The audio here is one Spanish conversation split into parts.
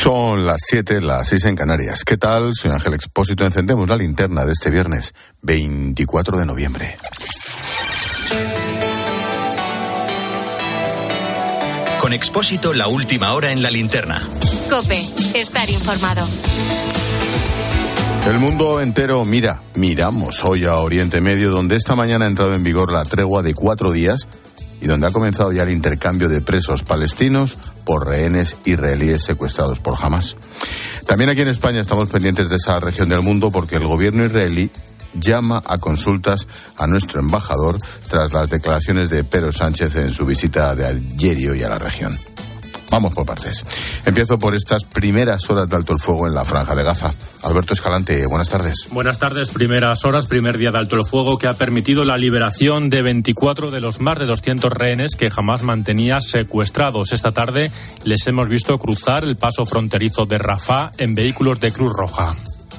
Son las 7, las 6 en Canarias. ¿Qué tal? Soy Ángel Expósito. Encendemos la linterna de este viernes 24 de noviembre. Con Expósito, la última hora en la linterna. COPE, estar informado. El mundo entero miramos hoy a Oriente Medio, donde esta mañana ha entrado en vigor la tregua de 4 días y donde ha comenzado ya el intercambio de presos palestinos por rehenes israelíes secuestrados por Hamás. También aquí en España estamos pendientes de esa región del mundo porque el gobierno israelí llama a consultas a nuestro embajador tras las declaraciones de Pedro Sánchez en su visita de ayer y hoy a la región. Vamos por partes. Empiezo por estas primeras horas de alto el fuego en la Franja de Gaza. Alberto Escalante, buenas tardes. Buenas tardes. Primeras horas, primer día de alto el fuego que ha permitido la liberación de 24 de los más de 200 rehenes que Hamás mantenía secuestrados. Esta tarde les hemos visto cruzar el paso fronterizo de Rafah en vehículos de Cruz Roja.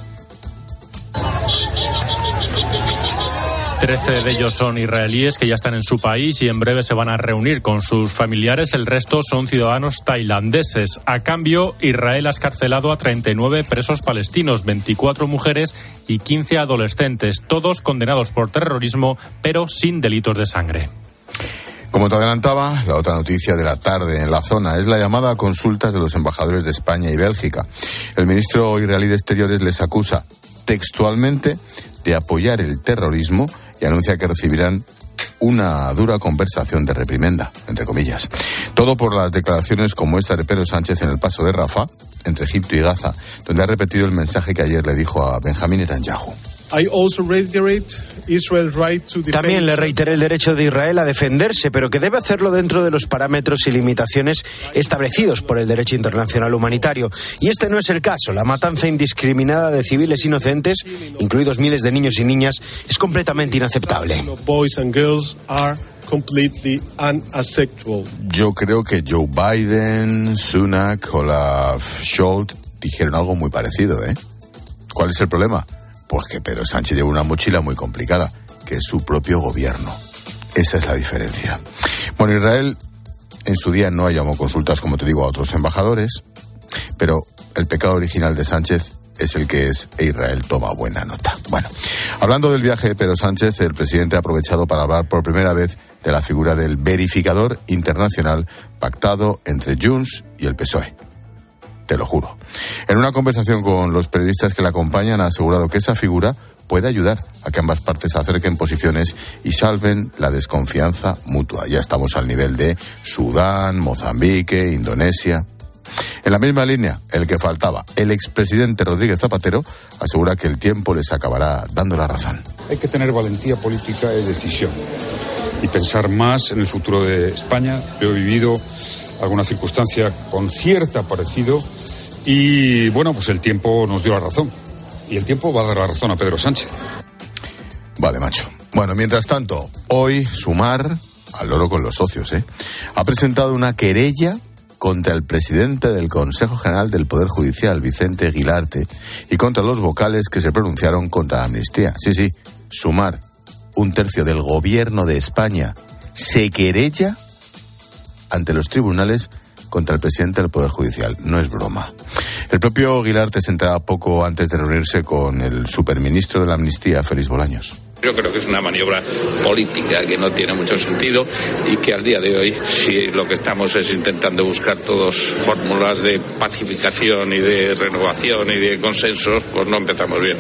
13 de ellos son israelíes que ya están en su país y en breve se van a reunir con sus familiares. El resto son ciudadanos tailandeses. A cambio, Israel ha excarcelado a 39 presos palestinos, 24 mujeres y 15 adolescentes, todos condenados por terrorismo, pero sin delitos de sangre. Como te adelantaba, la otra noticia de la tarde en la zona es la llamada a consultas de los embajadores de España y Bélgica. El ministro israelí de Exteriores les acusa textualmente de apoyar el terrorismo y anuncia que recibirán una dura conversación de reprimenda, entre comillas. Todo por las declaraciones como esta de Pedro Sánchez en el paso de Rafah, entre Egipto y Gaza, donde ha repetido el mensaje que ayer le dijo a Benjamín Netanyahu. También le reiteré el derecho de Israel a defenderse, pero que debe hacerlo dentro de los parámetros y limitaciones establecidos por el derecho internacional humanitario. Y este no es el caso. La matanza indiscriminada de civiles inocentes, incluidos miles de niños y niñas, es completamente inaceptable. Yo creo que Joe Biden, Sunak, Olaf Scholz dijeron algo muy parecido, ¿eh? ¿Cuál es el problema? Pues que Pedro Sánchez lleva una mochila muy complicada, que es su propio gobierno. Esa es la diferencia. Bueno, Israel en su día no llamó consultas, como te digo, a otros embajadores, pero el pecado original de Sánchez es el que es, e Israel toma buena nota. Bueno, hablando del viaje de Pedro Sánchez, el presidente ha aprovechado para hablar por primera vez de la figura del verificador internacional pactado entre Junts y el PSOE. Te lo juro. En una conversación con los periodistas que la acompañan ha asegurado que esa figura puede ayudar a que ambas partes acerquen posiciones y salven la desconfianza mutua. Ya estamos al nivel de Sudán, Mozambique, Indonesia. En la misma línea, el que faltaba, el expresidente Rodríguez Zapatero, asegura que el tiempo les acabará dando la razón. Hay que tener valentía política y decisión y pensar más en el futuro de España. Yo he vivido alguna circunstancia con cierta parecido y bueno, pues el tiempo nos dio la razón y el tiempo va a dar la razón a Pedro Sánchez. Vale, macho. Bueno, mientras tanto, hoy Sumar, al loro con los socios, ha presentado una querella contra el presidente del Consejo General del Poder Judicial, Vicente Guilarte, y contra los vocales que se pronunciaron contra la amnistía. Sí, Sumar, un tercio del gobierno de España, se querella ante los tribunales contra el presidente del Poder Judicial. No es broma. El propio Guilarte se enteraba poco antes de reunirse con el superministro de la Amnistía, Félix Bolaños. Yo creo que es una maniobra política que no tiene mucho sentido y que al día de hoy, si lo que estamos es intentando buscar todos fórmulas de pacificación y de renovación y de consensos, pues no empezamos bien.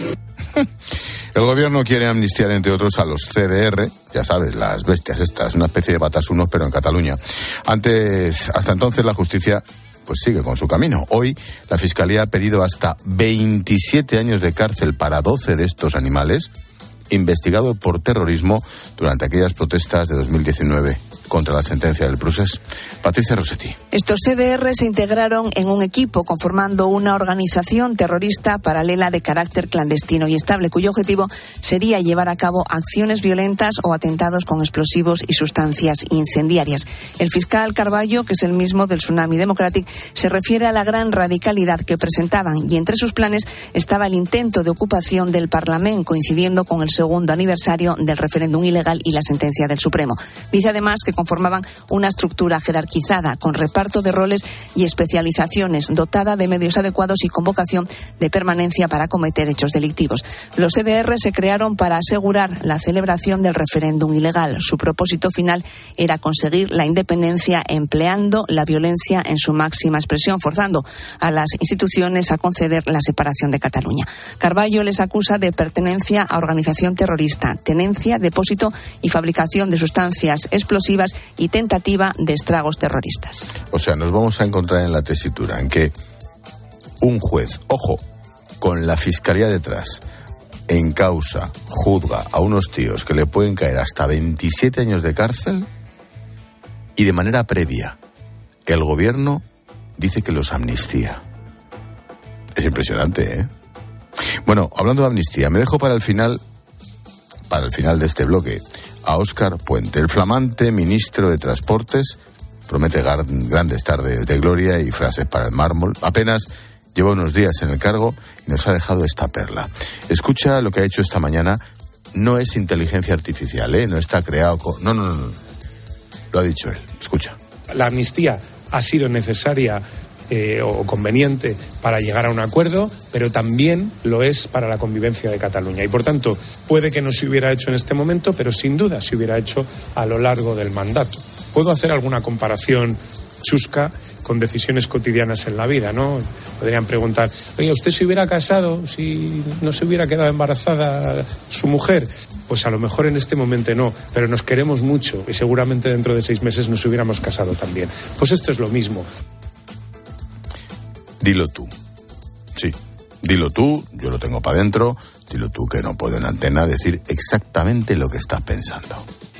El gobierno quiere amnistiar, entre otros, a los CDR, ya sabes, las bestias estas, una especie de batasunos, pero en Cataluña. Hasta entonces, la justicia pues sigue con su camino. Hoy, la Fiscalía ha pedido hasta 27 años de cárcel para 12 de estos animales, investigados por terrorismo durante aquellas protestas de 2019 contra la sentencia del Procés. Patricia Rossetti. Estos CDR se integraron en un equipo conformando una organización terrorista paralela de carácter clandestino y estable, cuyo objetivo sería llevar a cabo acciones violentas o atentados con explosivos y sustancias incendiarias. El fiscal Carballo, que es el mismo del Tsunami Democratic, se refiere a la gran radicalidad que presentaban y entre sus planes estaba el intento de ocupación del Parlamento, coincidiendo con el segundo aniversario del referéndum ilegal y la sentencia del Supremo. Dice además que conformaban una estructura jerarquizada, con reparto de roles y especializaciones, dotada de medios adecuados y con vocación de permanencia para cometer hechos delictivos. Los CDR se crearon para asegurar la celebración del referéndum ilegal. Su propósito final era conseguir la independencia empleando la violencia en su máxima expresión, forzando a las instituciones a conceder la separación de Cataluña. Carballo les acusa de pertenencia a organización terrorista, tenencia, depósito y fabricación de sustancias explosivas y tentativa de estragos terroristas. O sea, nos vamos a encontrar en la tesitura en que un juez, ojo, con la fiscalía detrás, en causa, juzga a unos tíos que le pueden caer hasta 27 años de cárcel y de manera previa el gobierno dice que los amnistía. Es impresionante, ¿eh? Bueno, hablando de amnistía, me dejo para el final de este bloque a Óscar Puente, el flamante ministro de Transportes. Promete grandes tardes de gloria y frases para el mármol. Apenas lleva unos días en el cargo y nos ha dejado esta perla. Escucha lo que ha hecho esta mañana. No es inteligencia artificial, ¿eh? No está creado No. Lo ha dicho él. Escucha. La amnistía ha sido necesaria o conveniente para llegar a un acuerdo, pero también lo es para la convivencia de Cataluña. Y por tanto, puede que no se hubiera hecho en este momento, pero sin duda se hubiera hecho a lo largo del mandato. Puedo hacer alguna comparación chusca con decisiones cotidianas en la vida, ¿no? Podrían preguntar, oye, ¿usted se hubiera casado si no se hubiera quedado embarazada su mujer? Pues a lo mejor en este momento no, pero nos queremos mucho y seguramente dentro de 6 meses nos hubiéramos casado también. Pues esto es lo mismo. Dilo tú. Sí, dilo tú, yo lo tengo para adentro, dilo tú que no puedo en antena decir exactamente lo que estás pensando.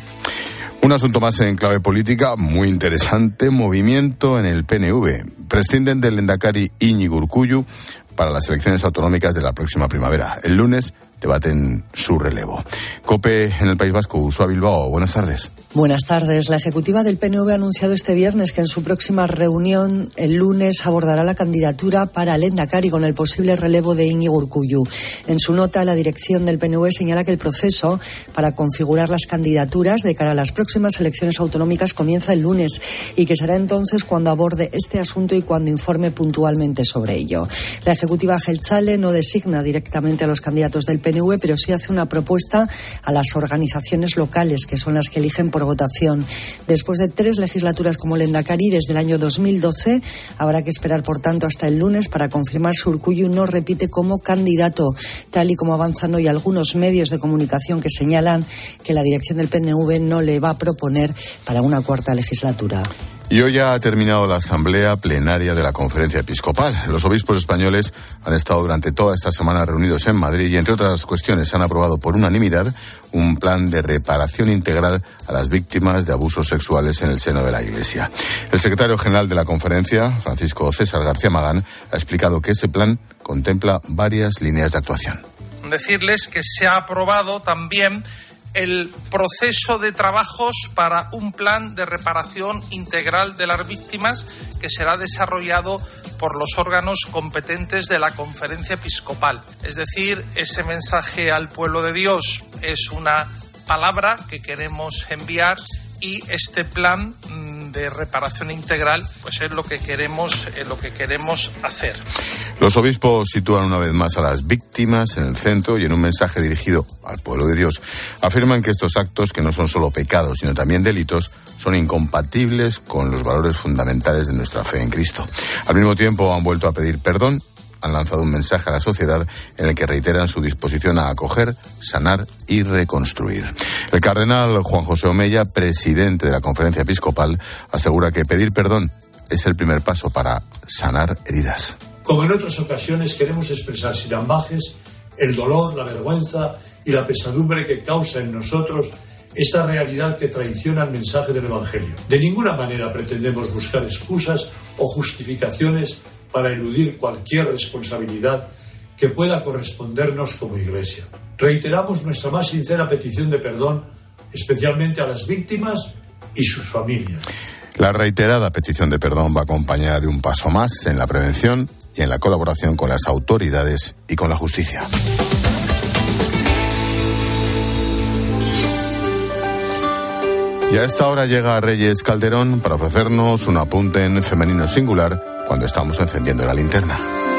Un asunto más en clave política, muy interesante, movimiento en el PNV. Prescinden del lehendakari Íñigo Urkullu para las elecciones autonómicas de la próxima primavera. El lunes debaten su relevo. COPE en el País Vasco, Ursúa Bilbao, buenas tardes. Buenas tardes. La ejecutiva del PNV ha anunciado este viernes que en su próxima reunión el lunes abordará la candidatura para el lehendakari con el posible relevo de Íñigo Urkullu. En su nota, la dirección del PNV señala que el proceso para configurar las candidaturas de cara a las próximas elecciones autonómicas comienza el lunes y que será entonces cuando aborde este asunto y cuando informe puntualmente sobre ello. La ejecutiva jeltzale no designa directamente a los candidatos del PNV, pero sí hace una propuesta a las organizaciones locales, que son las que eligen por votación. Después de 3 legislaturas como lehendakari desde el año 2012, habrá que esperar, por tanto, hasta el lunes para confirmar si Urkullu no repite como candidato, tal y como avanzan hoy algunos medios de comunicación que señalan que la dirección del PNV no le va a proponer para una 4ª legislatura. Y hoy ya ha terminado la asamblea plenaria de la Conferencia Episcopal. Los obispos españoles han estado durante toda esta semana reunidos en Madrid y, entre otras cuestiones, han aprobado por unanimidad un plan de reparación integral a las víctimas de abusos sexuales en el seno de la Iglesia. El secretario general de la conferencia, Francisco César García Magán, ha explicado que ese plan contempla varias líneas de actuación. Decirles que se ha aprobado también el proceso de trabajos para un plan de reparación integral de las víctimas que será desarrollado por los órganos competentes de la Conferencia Episcopal. Es decir, ese mensaje al pueblo de Dios es una palabra que queremos enviar y este plan de reparación integral pues es lo que queremos hacer. Los obispos sitúan una vez más a las víctimas en el centro y en un mensaje dirigido al pueblo de Dios afirman que estos actos, que no son solo pecados sino también delitos, son incompatibles con los valores fundamentales de nuestra fe en Cristo. Al mismo tiempo han vuelto a pedir perdón, han lanzado un mensaje a la sociedad en el que reiteran su disposición a acoger, sanar y reconstruir. El cardenal Juan José Omeya, presidente de la Conferencia Episcopal, asegura que pedir perdón es el primer paso para sanar heridas. Como en otras ocasiones, queremos expresar sin ambajes el dolor, la vergüenza y la pesadumbre que causa en nosotros esta realidad que traiciona el mensaje del Evangelio. De ninguna manera pretendemos buscar excusas o justificaciones para eludir cualquier responsabilidad que pueda correspondernos como Iglesia. Reiteramos nuestra más sincera petición de perdón, especialmente a las víctimas y sus familias. La reiterada petición de perdón va acompañada de un paso más en la prevención y en la colaboración con las autoridades y con la justicia. Y a esta hora llega Reyes Calderón para ofrecernos un apunte en femenino singular cuando estamos encendiendo la linterna.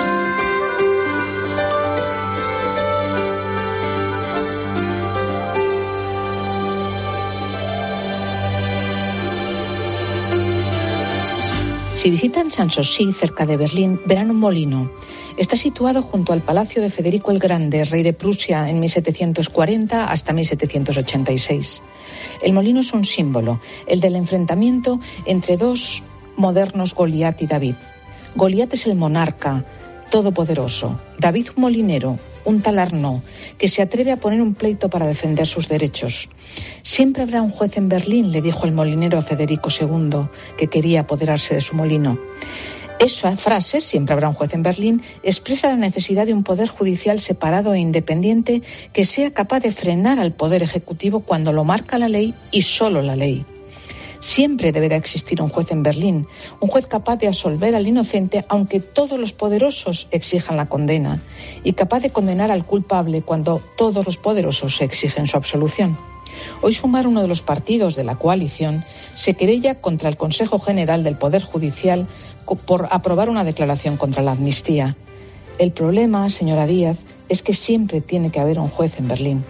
Si visitan Sanssouci, cerca de Berlín, verán un molino. Está situado junto al palacio de Federico el Grande, rey de Prusia, en 1740 hasta 1786. El molino es un símbolo, el del enfrentamiento entre dos modernos, Goliat y David. Goliat es el monarca todopoderoso, David un molinero, un talarno, que se atreve a poner un pleito para defender sus derechos. Siempre habrá un juez en Berlín, le dijo el molinero a Federico II, que quería apoderarse de su molino. Esa frase, siempre habrá un juez en Berlín, expresa la necesidad de un poder judicial separado e independiente que sea capaz de frenar al poder ejecutivo cuando lo marca la ley y solo la ley. Siempre deberá existir un juez en Berlín, un juez capaz de absolver al inocente aunque todos los poderosos exijan la condena, y capaz de condenar al culpable cuando todos los poderosos exigen su absolución. Hoy Sumar, uno de los partidos de la coalición, se querella contra el Consejo General del Poder Judicial por aprobar una declaración contra la amnistía. El problema, señora Díaz, es que siempre tiene que haber un juez en Berlín.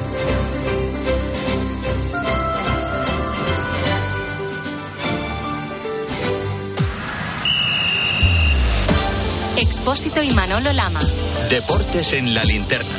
Expósito y Manolo Lama. Deportes en la linterna.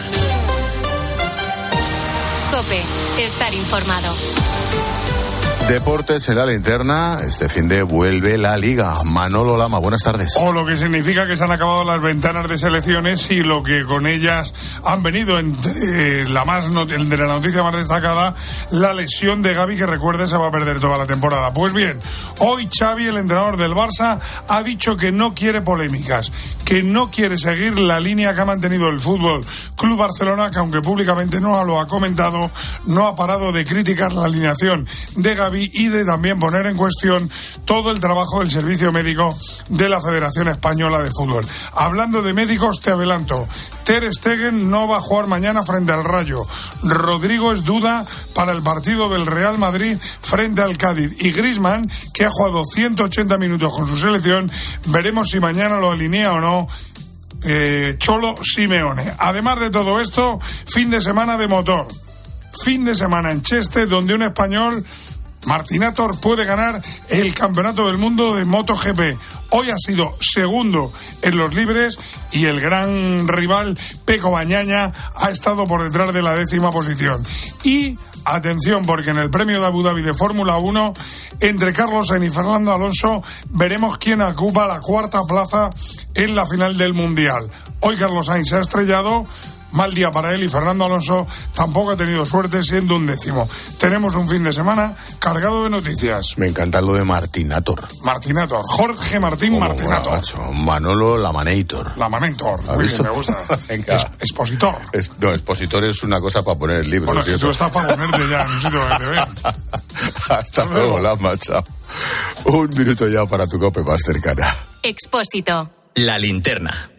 COPE. Estar informado. Deportes en la linterna. Este fin de vuelve la Liga. Manolo Lama, buenas tardes. O lo que significa que se han acabado las ventanas de selecciones y lo que con ellas han venido entre la noticia más destacada, la lesión de Gavi, que recuerde se va a perder toda la temporada. Pues bien, hoy Xavi, el entrenador del Barça, ha dicho que no quiere polémicas, que no quiere seguir la línea que ha mantenido el Fútbol Club Barcelona, que aunque públicamente no lo ha comentado, no ha parado de criticar la alineación de Gavi y de también poner en cuestión todo el trabajo del servicio médico de la Federación Española de Fútbol. Hablando de médicos, te adelanto, Ter Stegen no va a jugar mañana frente al Rayo. Rodrigo es duda para el partido del Real Madrid frente al Cádiz. Y Griezmann, que ha jugado 180 minutos con su selección, veremos si mañana lo alinea o no Cholo Simeone. Además de todo esto, fin de semana de motor. Fin de semana en Cheste, donde un español, Martinator, puede ganar el campeonato del mundo de MotoGP. Hoy ha sido segundo en los libres y el gran rival Peco Bañaña ha estado por detrás de la 10ª posición. Y atención, porque en el premio de Abu Dhabi de Fórmula 1, entre Carlos Sainz y Fernando Alonso, veremos quién ocupa la 4ª plaza en la final del Mundial. Hoy Carlos Sainz se ha estrellado. Mal día para él, y Fernando Alonso tampoco ha tenido suerte, siendo un 10º. Tenemos un fin de semana cargado de noticias. Me encanta lo de Martinator. Martinator, Jorge Martín Martinator. Manolo Lamanator. Lamanator, muy bien, me gusta. Expositor. No, expositor es una cosa para poner el libro. Bueno, si tú estás para ponerte ya en un sitio donde te vean. Hasta luego, Lama, chao. Un minuto ya para tu COPE más cercana. Expósito. La linterna.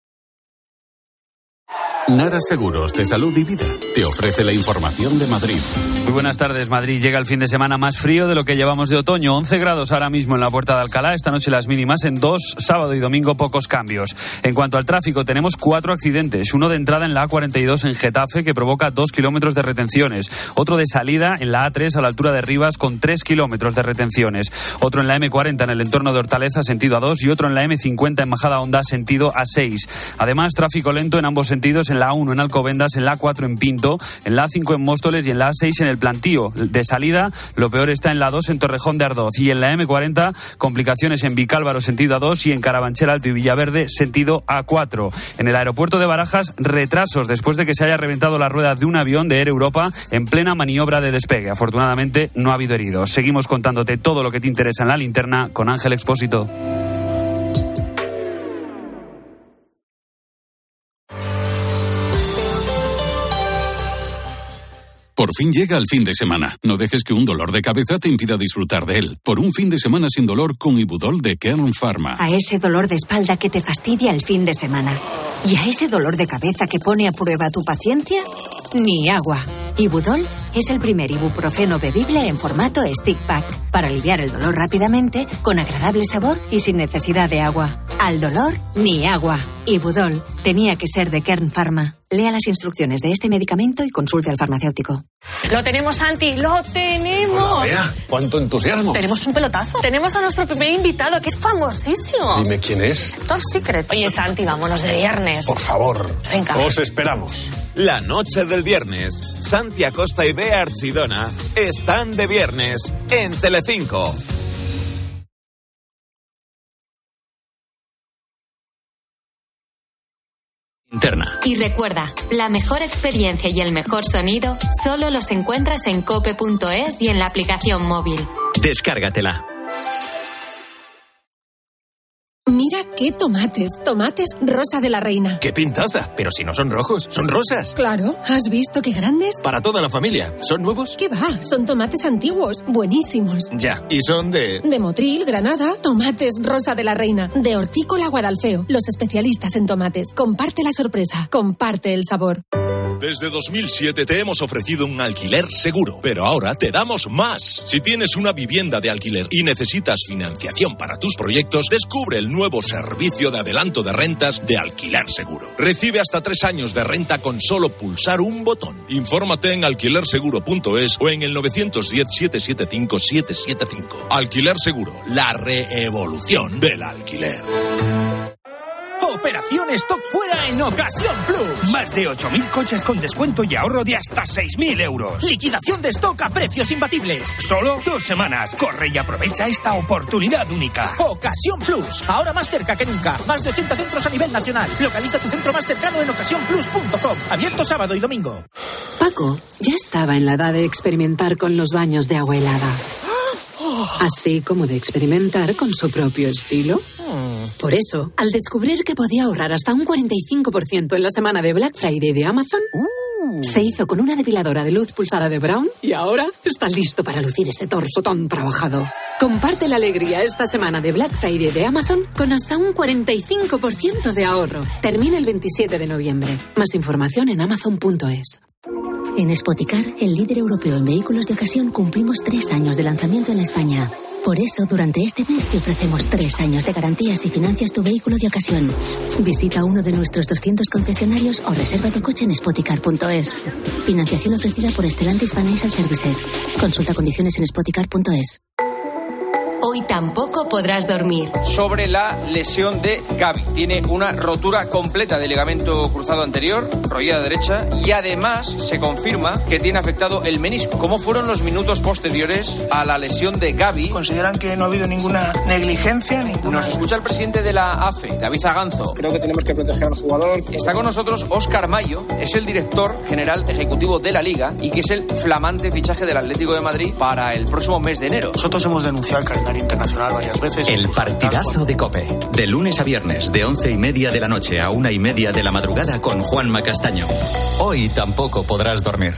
Nara Seguros de Salud y Vida te ofrece la información de Madrid. Muy buenas tardes. Madrid llega el fin de semana más frío de lo que llevamos de otoño. 11 grados ahora mismo en la Puerta de Alcalá. Esta noche las mínimas en 2, sábado y domingo pocos cambios. En cuanto al tráfico, tenemos 4 accidentes. Uno de entrada en la A42 en Getafe, que provoca 2 kilómetros de retenciones. Otro de salida en la A3 a la altura de Rivas, con 3 kilómetros de retenciones. Otro en la M40 en el entorno de Hortaleza, sentido A2, y otro en la M50 en Majadahonda, sentido A6. Además, tráfico lento en ambos sentidos en la A1 en Alcobendas, en la A4 en Pinto, en la A5 en Móstoles y en la A6 en el Plantío. De salida, lo peor está en la A2 en Torrejón de Ardoz, y en la M40, complicaciones en Vicálvaro, sentido A2, y en Carabanchel Alto y Villaverde, sentido A4. En el aeropuerto de Barajas, retrasos después de que se haya reventado la rueda de un avión de Air Europa en plena maniobra de despegue. Afortunadamente, no ha habido heridos. Seguimos contándote todo lo que te interesa en la linterna con Ángel Expósito. Por fin llega el fin de semana. No dejes que un dolor de cabeza te impida disfrutar de él. Por un fin de semana sin dolor con Ibudol de Kern Pharma. A ese dolor de espalda que te fastidia el fin de semana. Y a ese dolor de cabeza que pone a prueba tu paciencia, ni agua. Ibudol Es el primer ibuprofeno bebible en formato stick pack para aliviar el dolor rápidamente, con agradable sabor y sin necesidad de agua. Al dolor, ni agua. Ibudol tenía que ser de Kern Pharma. Lea las instrucciones de este medicamento y consulte al farmacéutico. Lo tenemos, Santi, lo tenemos. Hola, Bea, cuánto entusiasmo. Tenemos un pelotazo. Tenemos a nuestro primer invitado, que es famosísimo. Dime quién es. Top secret. Oye, Santi, vámonos de viernes. Por favor. Venga. Os esperamos. La noche del viernes, Santi Acosta y Bea Archidona están de viernes en Telecinco. Interna. Y recuerda, la mejor experiencia y el mejor sonido solo los encuentras en cope.es y en la aplicación móvil. Descárgatela. Mira qué tomates. Tomates Rosa de la Reina. ¡Qué pintaza! Pero si no son rojos, son rosas. Claro, ¿has visto qué grandes? Para toda la familia. ¿Son nuevos? ¿Qué va? Son tomates antiguos, buenísimos. Ya, y son de... De Motril, Granada, tomates Rosa de la Reina. De Hortícola Guadalfeo, los especialistas en tomates. Comparte la sorpresa, comparte el sabor. Desde 2007 te hemos ofrecido un alquiler seguro, pero ahora te damos más. Si tienes una vivienda de alquiler y necesitas financiación para tus proyectos, descubre el nuevo servicio de adelanto de rentas de Alquiler Seguro. Recibe hasta 3 años de renta con solo pulsar un botón. Infórmate en alquilerseguro.es o en el 910-775-775. Alquiler Seguro, la reevolución del alquiler. Operación Stock Fuera en Ocasión Plus. Más de 8.000 coches con descuento y ahorro de hasta 6.000 euros. Liquidación de stock a precios imbatibles. Solo 2 semanas. Corre y aprovecha esta oportunidad única. Ocasión Plus. Ahora más cerca que nunca. Más de 80 centros a nivel nacional. Localiza tu centro más cercano en ocasiónplus.com. Abierto sábado y domingo. Paco ya estaba en la edad de experimentar con los baños de agua helada. Así como de experimentar con su propio estilo. Por eso, al descubrir que podía ahorrar hasta un 45% en la semana de Black Friday de Amazon, se hizo con una depiladora de luz pulsada de Braun y ahora está listo para lucir ese torso tan trabajado. Comparte la alegría esta semana de Black Friday de Amazon con hasta un 45% de ahorro. Termina el 27 de noviembre. Más información en amazon.es. En Spoticar, el líder europeo en vehículos de ocasión, cumplimos 3 años de lanzamiento en España. Por eso, durante este mes te ofrecemos 3 años de garantías si financias tu vehículo de ocasión. Visita uno de nuestros 200 concesionarios o reserva tu coche en spoticar.es. Financiación ofrecida por Stellantis Financial Services. Consulta condiciones en spoticar.es. Hoy tampoco podrás dormir. Sobre la lesión de Gavi. Tiene una rotura completa del ligamento cruzado anterior, rodilla derecha, y además se confirma que tiene afectado el menisco. ¿Cómo fueron los minutos posteriores a la lesión de Gavi? ¿Consideran que no ha habido ninguna negligencia? Nos escucha el presidente de la AFE, David Zaganzo. Creo que tenemos que proteger al jugador. Está con nosotros Óscar Mayo, es el director general ejecutivo de la Liga y que es el flamante fichaje del Atlético de Madrid para el próximo mes de enero. Nosotros hemos denunciado el calendario internacional varias veces. El partidazo de COPE. De lunes a viernes, de 11:30 de la noche a 1:30 de la madrugada con Juanma Castaño. Hoy tampoco podrás dormir.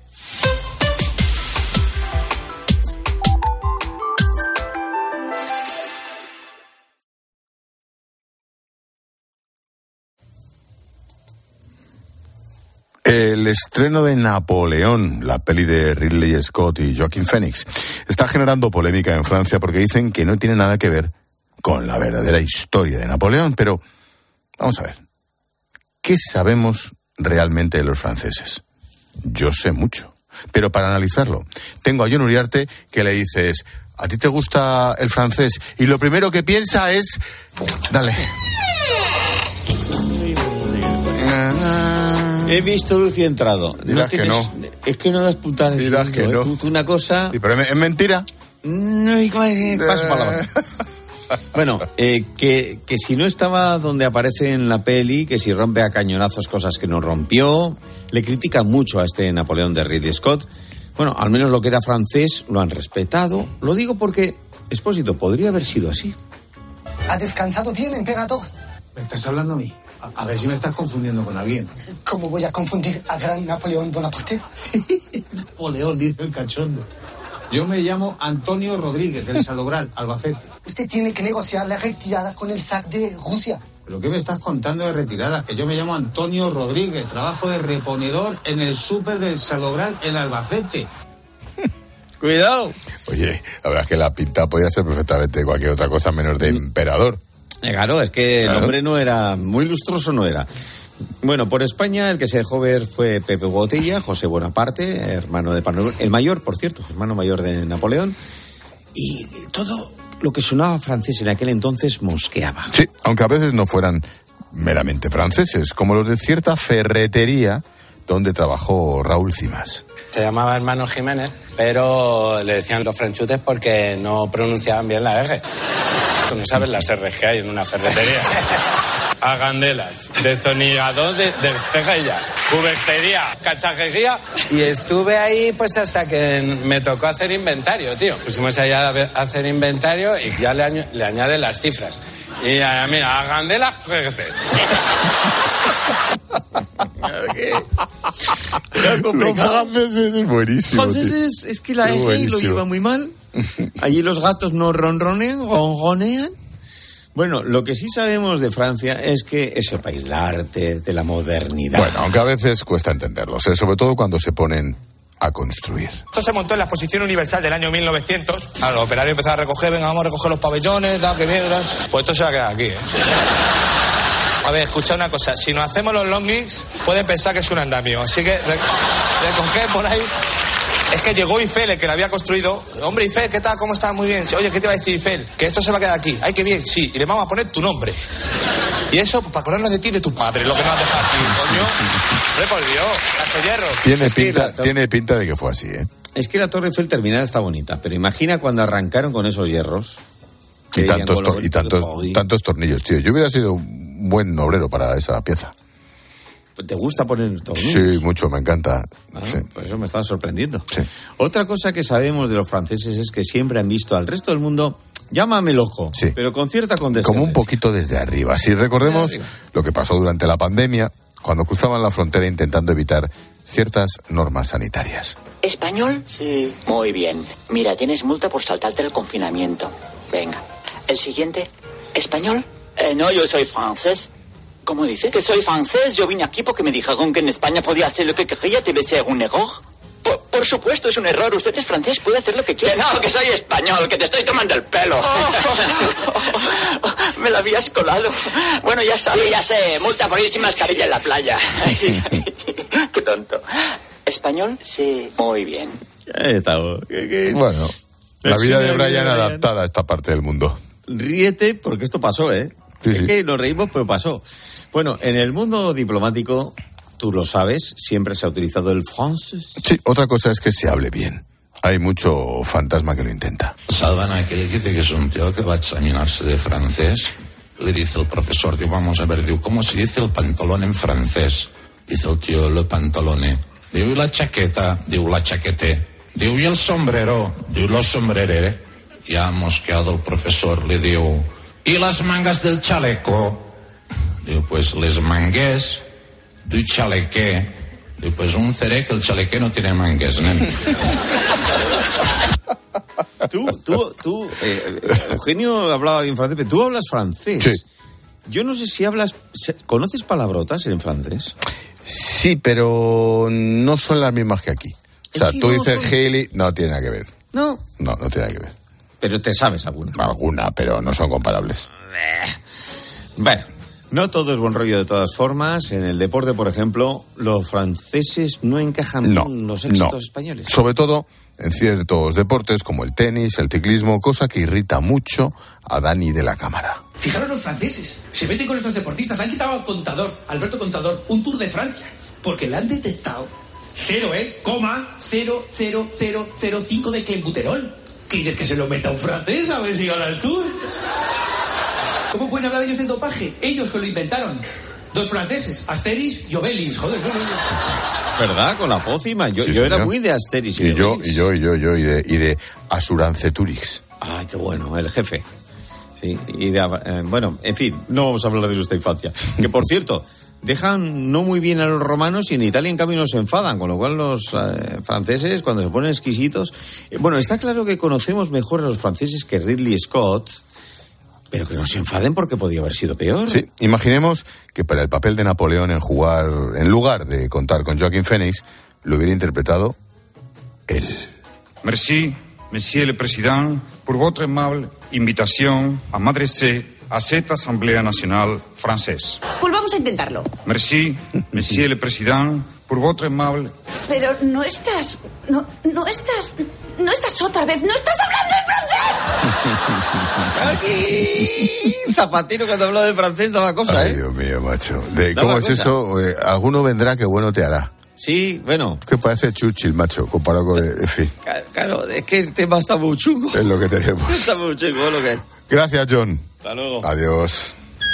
El estreno de Napoleón, la peli de Ridley Scott y Joaquin Phoenix, está generando polémica en Francia porque dicen que no tiene nada que ver con la verdadera historia de Napoleón. Pero, vamos a ver, ¿qué sabemos realmente de los franceses? Yo sé mucho, pero para analizarlo, tengo a Jon Uriarte que le dices, ¿a ti te gusta el francés? Y lo primero que piensa es, dale. He visto luz y he entrado. Dirás que no. Es que no das puntadas. Dirás que no. Tú una cosa... Sí, pero es mentira. No, paso palabra. Bueno, que si no estaba donde aparece en la peli, que si rompe a cañonazos cosas que no rompió, le critican mucho a este Napoleón de Ridley Scott. Bueno, al menos lo que era francés lo han respetado. Lo digo porque, Expósito, podría haber sido así. ¿Ha descansado bien, emperador? ¿Me estás hablando a mí? A ver si me estás confundiendo con alguien. ¿Cómo voy a confundir a gran Napoleón Bonaparte? Napoleón, dice el cachondo. Yo me llamo Antonio Rodríguez, del Salobral, Albacete. Usted tiene que negociar la retirada con el zar de Rusia. ¿Pero qué me estás contando de retiradas? Que yo me llamo Antonio Rodríguez, trabajo de reponedor en el súper del Salobral en Albacete. Cuidado. Oye, la verdad es que la pinta podía ser perfectamente cualquier otra cosa menos de emperador. Claro, es que el hombre no era, muy lustroso no era. Bueno, por España el que se dejó ver fue Pepe Botella, José Bonaparte, hermano de Napoleón, el mayor, por cierto, hermano mayor de Napoleón. Y todo lo que sonaba francés en aquel entonces mosqueaba. Sí, aunque a veces no fueran meramente franceses, como los de cierta ferretería donde trabajó Raúl Cimas. Se llamaba Hermano Jiménez, pero le decían los franchutes porque no pronunciaban bien la R. Tú no sabes las R que hay en una ferretería. Agandelas, destornillador de estrella, cubertería, cachajería. Y estuve ahí pues hasta que me tocó hacer inventario, tío. Pusimos allá a hacer inventario y ya le añade las cifras. Y mira, agandelas, Era complicado. Los franceses es buenísimo. Franceses, es que la EG lo lleva muy mal. Allí los gatos no ronronean. Bueno, lo que sí sabemos de Francia es que es el país del arte, de la modernidad. Bueno, aunque a veces cuesta entenderlo, sobre todo cuando se ponen a construir. Esto se montó en la Exposición Universal del año 1900. A los operarios empezaron a recoger, venga, vamos a recoger los pabellones, que mierda. Pues esto se va a quedar aquí, ¿eh? A ver, escuchad una cosa, si nos hacemos los long gigs, pueden pensar que es un andamio, así que recoged por ahí. Es que llegó Eiffel, el que la había construido. Hombre, Eiffel, ¿qué tal? ¿Cómo estás? Muy bien. Oye, ¿qué te va a decir Eiffel? Que esto se va a quedar aquí. Ay, qué bien, sí. Y le vamos a poner tu nombre. Y eso, pues, para acordarnos de ti y de tu padre, lo que nos has dejado aquí, coño. Hombre, por Dios, cacho hierro. Tiene pinta de que fue así, ¿eh? Es que la Torre Eiffel terminada está bonita, pero imagina cuando arrancaron con esos hierros. Y tantos tornillos, tío. Yo hubiera sido un buen obrero para esa pieza. ¿Te gusta poner tornillos? Sí, mucho, me encanta. Sí. Pues eso me estaba sorprendiendo. Sí. Otra cosa que sabemos de los franceses es que siempre han visto al resto del mundo, llámame loco, sí, pero con cierta condescendencia. Como un poquito desde arriba. Si recordemos lo que pasó durante la pandemia, cuando cruzaban la frontera intentando evitar ciertas normas sanitarias. ¿Español? Sí. Muy bien. Mira, tienes multa por saltarte el confinamiento. Venga. El siguiente. ¿Español? No, yo soy francés. ¿Cómo dice? Que soy francés. Yo vine aquí porque me dijeron que en España podía hacer lo que quería. ¿Debe ser un error? Por supuesto, es un error. Usted es francés, puede hacer lo que quiera. Que no, que soy español, que te estoy tomando el pelo. Me lo habías colado. Bueno, ya sabes. Sí, ya sé. Multa por ir sin mascarilla en la playa. Qué tonto. ¿Español? Sí. Muy bien. Bueno, la vida de Brian adaptada a esta parte del mundo. Ríete, porque esto pasó, ¿eh? Sí, es que nos reímos, pero pasó. Bueno, en el mundo diplomático, tú lo sabes, siempre se ha utilizado el francés. Sí, otra cosa es que se hable bien. Hay mucho fantasma que lo intenta. Salvan a aquel que dice que es un tío que va a examinarse de francés. Le dice el profesor, digo, vamos a ver, digo, ¿cómo se dice el pantalón en francés? Dice el tío, le pantalone. Digo, ¿y la chaqueta? Digo, la chaquete. Digo, ¿y el sombrero? Digo, los sombrerere. Ya mosqueado el profesor, le digo, ¿y las mangas del chaleco? Digo, pues les mangués du chalequé. Digo, pues un ceré que el chalequé no tiene mangués, ¿no? Tú, Eugenio hablaba bien francés, pero tú hablas francés. Sí. Yo no sé si ¿conoces palabrotas en francés? Sí, pero no son las mismas que aquí. O sea, tú dices Haley, no tiene nada que ver. No. No tiene nada que ver. Pero te sabes alguna. Alguna, pero no son comparables. Bueno, no todo es buen rollo de todas formas. En el deporte, por ejemplo, los franceses no encajan bien los éxitos españoles. Sobre todo en ciertos deportes como el tenis, el ciclismo, cosa que irrita mucho a Dani de la Cámara. Fijaros los franceses, se meten con estos deportistas, le han quitado al Contador, Alberto Contador, un Tour de Francia, porque le han detectado 0,00005 de clenbuterol. ¿Quieres que se lo meta un francés a ver si gana el Tour? ¿Cómo pueden hablar ellos del dopaje? Ellos que lo inventaron. Dos franceses, Asterix y Obelix, joder. ¿Verdad? Con la pócima. Yo era muy de Asterix y Obelix. Y de Asuranceturix. Ay, qué bueno, el jefe. Sí, y bueno, en fin, no vamos a hablar de nuestra infancia. Que, por cierto, dejan no muy bien a los romanos y en Italia, en cambio, no se enfadan, con lo cual los franceses, cuando se ponen exquisitos... Bueno, está claro que conocemos mejor a los franceses que Ridley Scott, Pero que no se enfaden porque podía haber sido peor. Sí, imaginemos que para el papel de Napoleón en lugar de contar con Joaquin Phoenix, lo hubiera interpretado él. Merci, Monsieur le Président, pour votre aimable invitation à m'adresser à cette Assemblée nationale française. Pues vamos a intentarlo. Merci, Monsieur le Président, pour votre aimable... Pero no estás otra vez, no estás hablando en francés. Aquí, Zapatero cuando habló de francés daba cosa, Ay, Dios mío, macho. ¿Cómo es eso? Alguno vendrá que bueno te hará. Sí, bueno. Que parece Churchill, macho, comparado con... En fin. Claro, es que el tema está muy chungo. Es lo que tenemos. Está muy chungo, es lo que es. Gracias, John. Hasta luego. Adiós.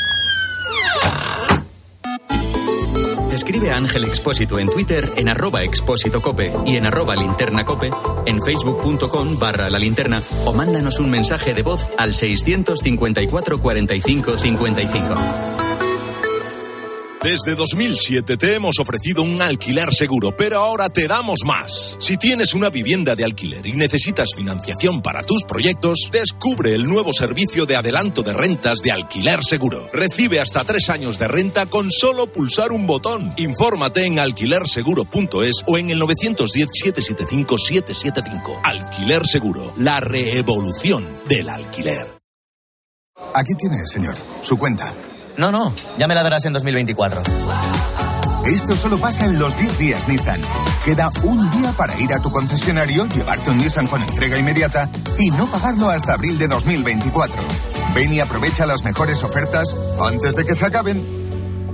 Escribe a Ángel Expósito en Twitter en @expósitocope y en @linternacope, en facebook.com/la linterna o mándanos un mensaje de voz al 654 45 55. Desde 2007 te hemos ofrecido un alquiler seguro, pero ahora te damos más. Si tienes una vivienda de alquiler y necesitas financiación para tus proyectos, descubre el nuevo servicio de adelanto de rentas de alquiler seguro. Recibe hasta 3 años de renta con solo pulsar un botón. Infórmate en alquilerseguro.es o en el 910-775-775. Alquiler Seguro, la reevolución del alquiler. Aquí tiene, señor, su cuenta. No, ya me la darás en 2024. Esto solo pasa en los 10 días Nissan. Queda un día para ir a tu concesionario, llevarte un Nissan con entrega inmediata y no pagarlo hasta abril de 2024. Ven y aprovecha las mejores ofertas antes de que se acaben.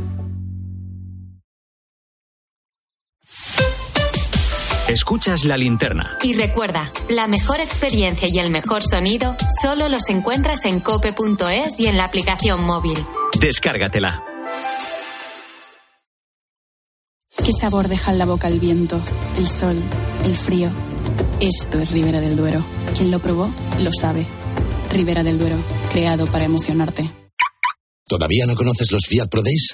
Escuchas La Linterna. Y recuerda, la mejor experiencia y el mejor sonido solo los encuentras en cope.es y en la aplicación móvil. Descárgatela. ¿Qué sabor deja en la boca el viento, el sol, el frío? Esto es Ribera del Duero. Quien lo probó, lo sabe. Ribera del Duero, creado para emocionarte. ¿Todavía no conoces los Fiat Pro Days?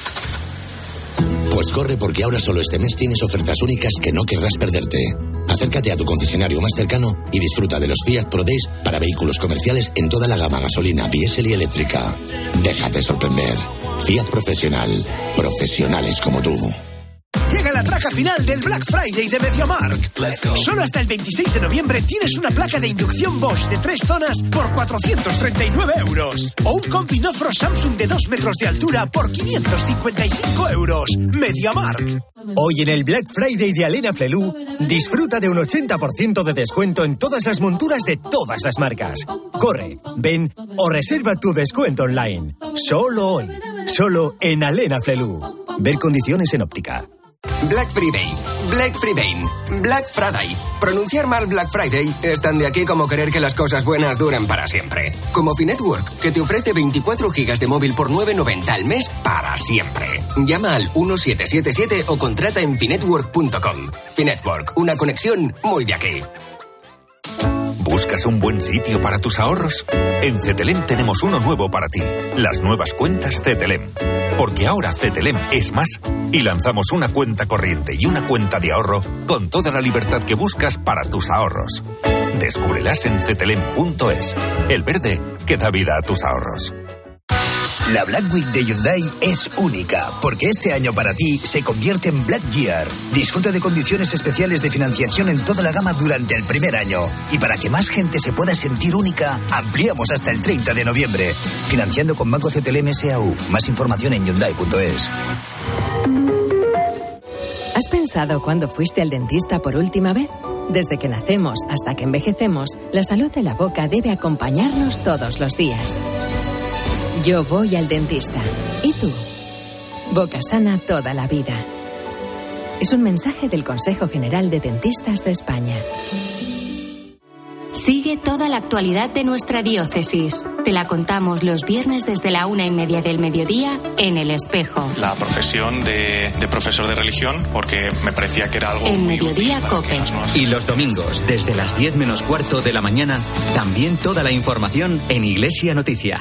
Pues corre, porque ahora solo este mes tienes ofertas únicas que no querrás perderte. Acércate a tu concesionario más cercano y disfruta de los Fiat Pro Days para vehículos comerciales en toda la gama gasolina, diésel y eléctrica. Déjate sorprender. Fiat Profesional. Profesionales como tú. Llega la traca final del Black Friday de MediaMarkt. Solo hasta el 26 de noviembre tienes una placa de inducción Bosch de 3 zonas por 439 euros. O un combi Nofro Samsung de 2 metros de altura por 555 euros. MediaMarkt. Hoy en el Black Friday de Alena Flelu, disfruta de un 80% de descuento en todas las monturas de todas las marcas. Corre, ven o reserva tu descuento online. Solo hoy. Solo en Alena Flelu. Ver condiciones en óptica. Black Friday, Black Friday, Black Friday. Pronunciar mal Black Friday es tan de aquí como querer que las cosas buenas duren para siempre. Como Finetwork, que te ofrece 24 gigas de móvil por 9,90 al mes para siempre. Llama al 1777 o contrata en finetwork.com. Finetwork, una conexión muy de aquí. ¿Buscas un buen sitio para tus ahorros? En Cetelem tenemos uno nuevo para ti. Las nuevas cuentas Cetelem. Porque ahora Cetelem es más y lanzamos una cuenta corriente y una cuenta de ahorro con toda la libertad que buscas para tus ahorros. Descúbrelas en cetelem.es. El verde que da vida a tus ahorros. La Black Week de Hyundai es única, porque este año para ti se convierte en Black Year. Disfruta de condiciones especiales de financiación en toda la gama durante el primer año. Y para que más gente se pueda sentir única, ampliamos hasta el 30 de noviembre. Financiando con Banco CTLM S.A.U. Más información en Hyundai.es. ¿Has pensado cuándo fuiste al dentista por última vez? Desde que nacemos hasta que envejecemos, la salud de la boca debe acompañarnos todos los días. Yo voy al dentista. ¿Y tú? Boca sana toda la vida. Es un mensaje del Consejo General de Dentistas de España. Sigue toda la actualidad de nuestra diócesis. Te la contamos los viernes desde la 1:30 del mediodía en El Espejo. La profesión de profesor de religión, porque me parecía que era algo en muy Mediodía útil Cope. Y los domingos, desde las 10 menos cuarto de la mañana, también toda la información en Iglesia Noticia.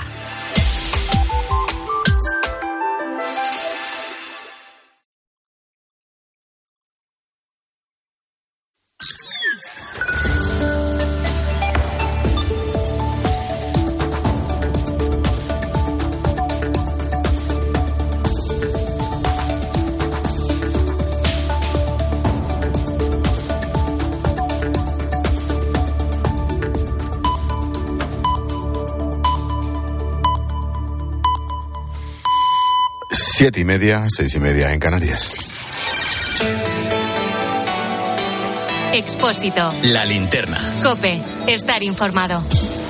7:30, 6:30 en Canarias. Expósito. La linterna. COPE. Estar informado.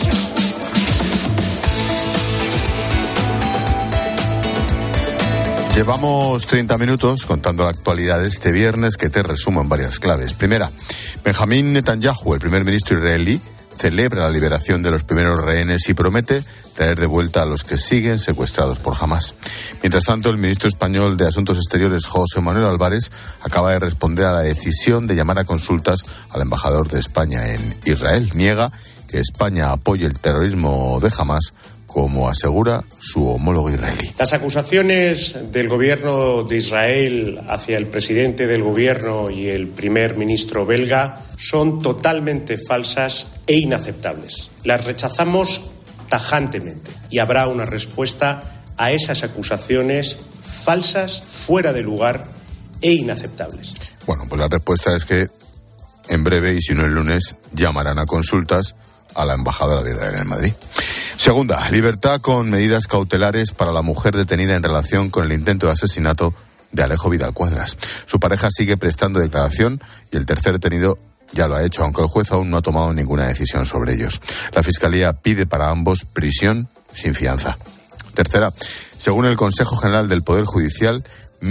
Llevamos 30 minutos contando la actualidad de este viernes, que te resumo en varias claves. Primera, Benjamín Netanyahu, el primer ministro israelí, celebra la liberación de los primeros rehenes y promete traer de vuelta a los que siguen secuestrados por Hamás. Mientras tanto, el ministro español de Asuntos Exteriores, José Manuel Álvarez, acaba de responder a la decisión de llamar a consultas al embajador de España en Israel. Niega que España apoye el terrorismo de Hamás, como asegura su homólogo israelí. Las acusaciones del gobierno de Israel hacia el presidente del gobierno y el primer ministro belga son totalmente falsas e inaceptables. Las rechazamos tajantemente y habrá una respuesta a esas acusaciones falsas, fuera de lugar e inaceptables. Bueno, pues la respuesta es que en breve, y si no el lunes, llamarán a consultas a la embajadora de Israel en Madrid. Segunda, libertad con medidas cautelares para la mujer detenida en relación con el intento de asesinato de Alejo Vidal Cuadras. Su pareja sigue prestando declaración y el tercer detenido ya lo ha hecho, aunque el juez aún no ha tomado ninguna decisión sobre ellos. La Fiscalía pide para ambos prisión sin fianza. Tercera, según el Consejo General del Poder Judicial,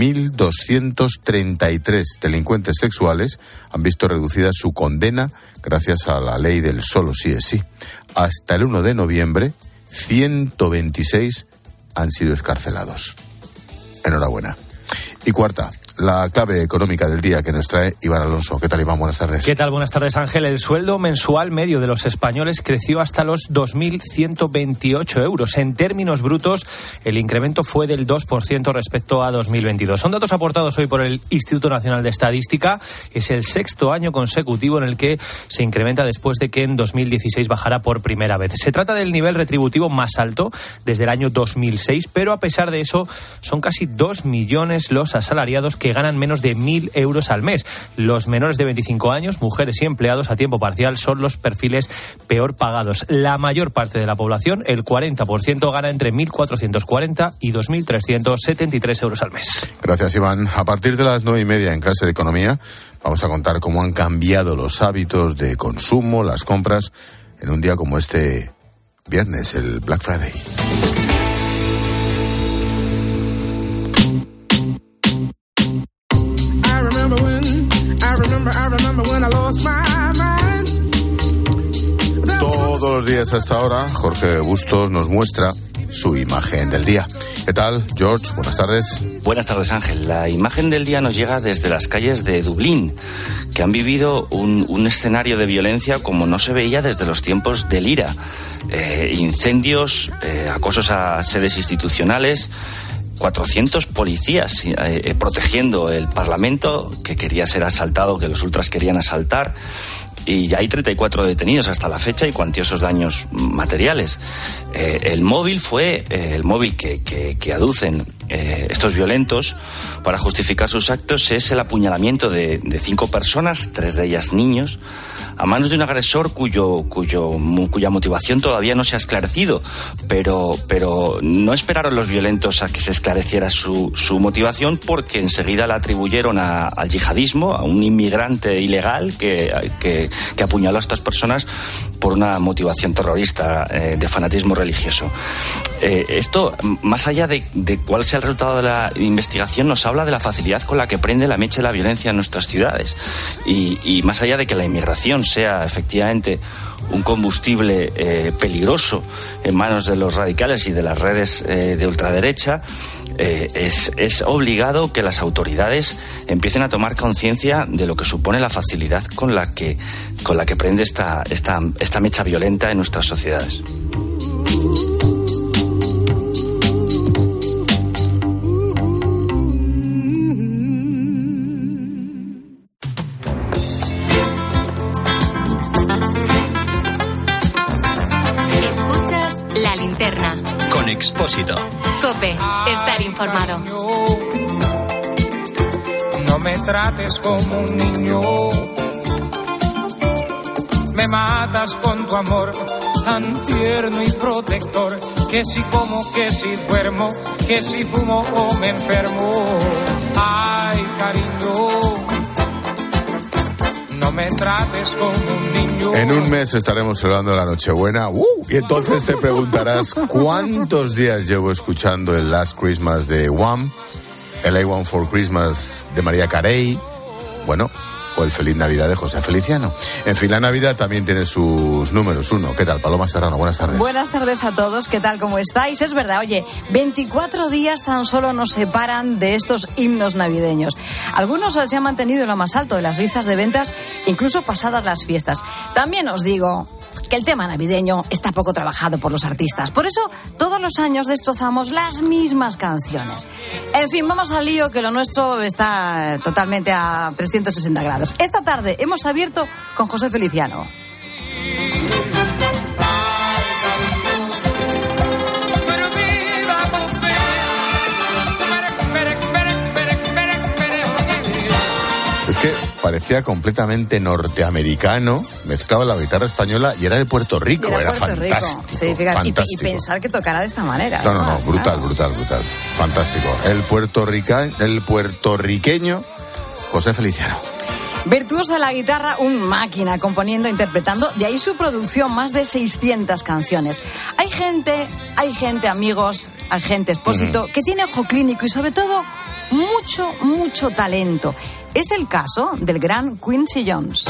1.233 delincuentes sexuales han visto reducida su condena gracias a la ley del solo sí es sí. Hasta el 1 de noviembre, 126 han sido excarcelados. Enhorabuena. Y cuarta, la clave económica del día que nos trae Iván Alonso. ¿Qué tal, Iván? Buenas tardes. ¿Qué tal? Buenas tardes, Ángel. El sueldo mensual medio de los españoles creció hasta los 2.128 euros. En términos brutos, el incremento fue del 2% respecto a 2022. Son datos aportados hoy por el Instituto Nacional de Estadística. Es el sexto año consecutivo en el que se incrementa después de que en 2016 bajara por primera vez. Se trata del nivel retributivo más alto desde el año 2006, pero a pesar de eso, son casi 2 millones los asalariados que ganan menos de 1.000 euros al mes. Los menores de 25 años, mujeres y empleados a tiempo parcial son los perfiles peor pagados. La mayor parte de la población, el 40%, gana entre 1.440 y 2.373 euros al mes. Gracias, Iván. A partir de las 9:30 en clase de economía vamos a contar cómo han cambiado los hábitos de consumo, las compras, en un día como este viernes, el Black Friday. Todos los días a esta hora, Jorge Bustos nos muestra su imagen del día. ¿Qué tal, George? Buenas tardes. Buenas tardes, Ángel. La imagen del día nos llega desde las calles de Dublín, que han vivido un escenario de violencia como no se veía desde los tiempos del IRA. Incendios, acosos a sedes institucionales, 400 policías protegiendo el Parlamento, que quería ser asaltado, que los ultras querían asaltar. Y ya hay 34 detenidos hasta la fecha y cuantiosos daños materiales. El móvil fue el móvil que aducen estos violentos para justificar sus actos, es el apuñalamiento de 5 personas, 3 de ellas niños, a manos de un agresor cuya motivación todavía no se ha esclarecido, pero no esperaron los violentos a que se esclareciera su motivación, porque enseguida la atribuyeron al yihadismo, a un inmigrante ilegal que apuñaló a estas personas por una motivación terrorista, de fanatismo religioso. Esto, más allá de cuál sea el resultado de la investigación, nos habla de la facilidad con la que prende la mecha de la violencia en nuestras ciudades, y más allá de que la inmigración sea efectivamente un combustible peligroso en manos de los radicales y de las redes de ultraderecha, es obligado que las autoridades empiecen a tomar conciencia de lo que supone la facilidad con la que prende esta mecha violenta en nuestras sociedades. Escuchas La Linterna. Con Expósito. COPE. Estar informado. No me trates como un niño. Me matas con tu amor tan tierno y protector. Que si como, que si duermo, que si fumo o me enfermo. Ay, cariño, no me trates como un niño. En un mes estaremos celebrando la Nochebuena. Y entonces te preguntarás ¿cuántos días llevo escuchando el Last Christmas de Wham, el I Want for Christmas de Mariah Carey, bueno, o el Feliz Navidad de José Feliciano? En fin, la Navidad también tiene sus números uno. ¿Qué tal, Paloma Serrano? Buenas tardes. Buenas tardes a todos. ¿Qué tal? ¿Cómo estáis? Es verdad, oye, 24 días tan solo nos separan de estos himnos navideños. Algunos se han mantenido en lo más alto de las listas de ventas, incluso pasadas las fiestas. También os digo que el tema navideño está poco trabajado por los artistas. Por eso, todos los años destrozamos las mismas canciones. En fin, vamos al lío, que lo nuestro está totalmente a 360 grados. Esta tarde hemos abierto con José Feliciano. Es que parecía completamente norteamericano, mezclaba la guitarra española y era de Puerto Rico, era fantástico. Sí, fíjate, fantástico. Y pensar que tocara de esta manera. No, brutal, fantástico. El puertorriqueño José Feliciano. Virtuoso de la guitarra, un máquina componiendo, interpretando, de ahí su producción, más de 600 canciones. Hay gente, amigos, hay gente, Expósito, que tiene ojo clínico y sobre todo mucho talento. Es el caso del gran Quincy Jones.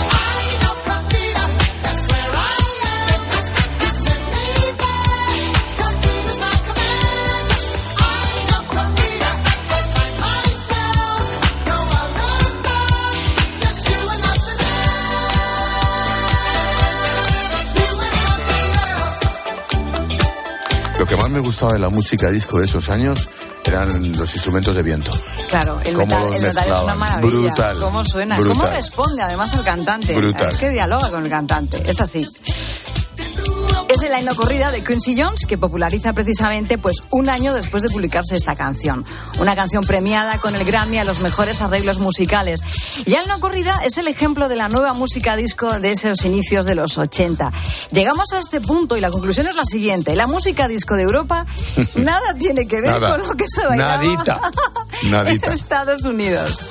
Lo que más me gustaba de la música disco de esos años eran los instrumentos de viento. Claro, el metal es una maravilla. Brutal. ¿Cómo suena? Brutal. ¿Cómo responde además el cantante? Brutal. Es que dialoga con el cantante, es así. Es el año corrida de Quincy Jones, que populariza precisamente un año después de publicarse esta canción. Una canción premiada con el Grammy a los mejores arreglos musicales. Y el no corrida es el ejemplo de la nueva música disco de esos inicios de los 80. Llegamos a este punto y la conclusión es la siguiente. La música disco de Europa nada tiene que ver con lo que se bailaba Nadita. en Estados Unidos.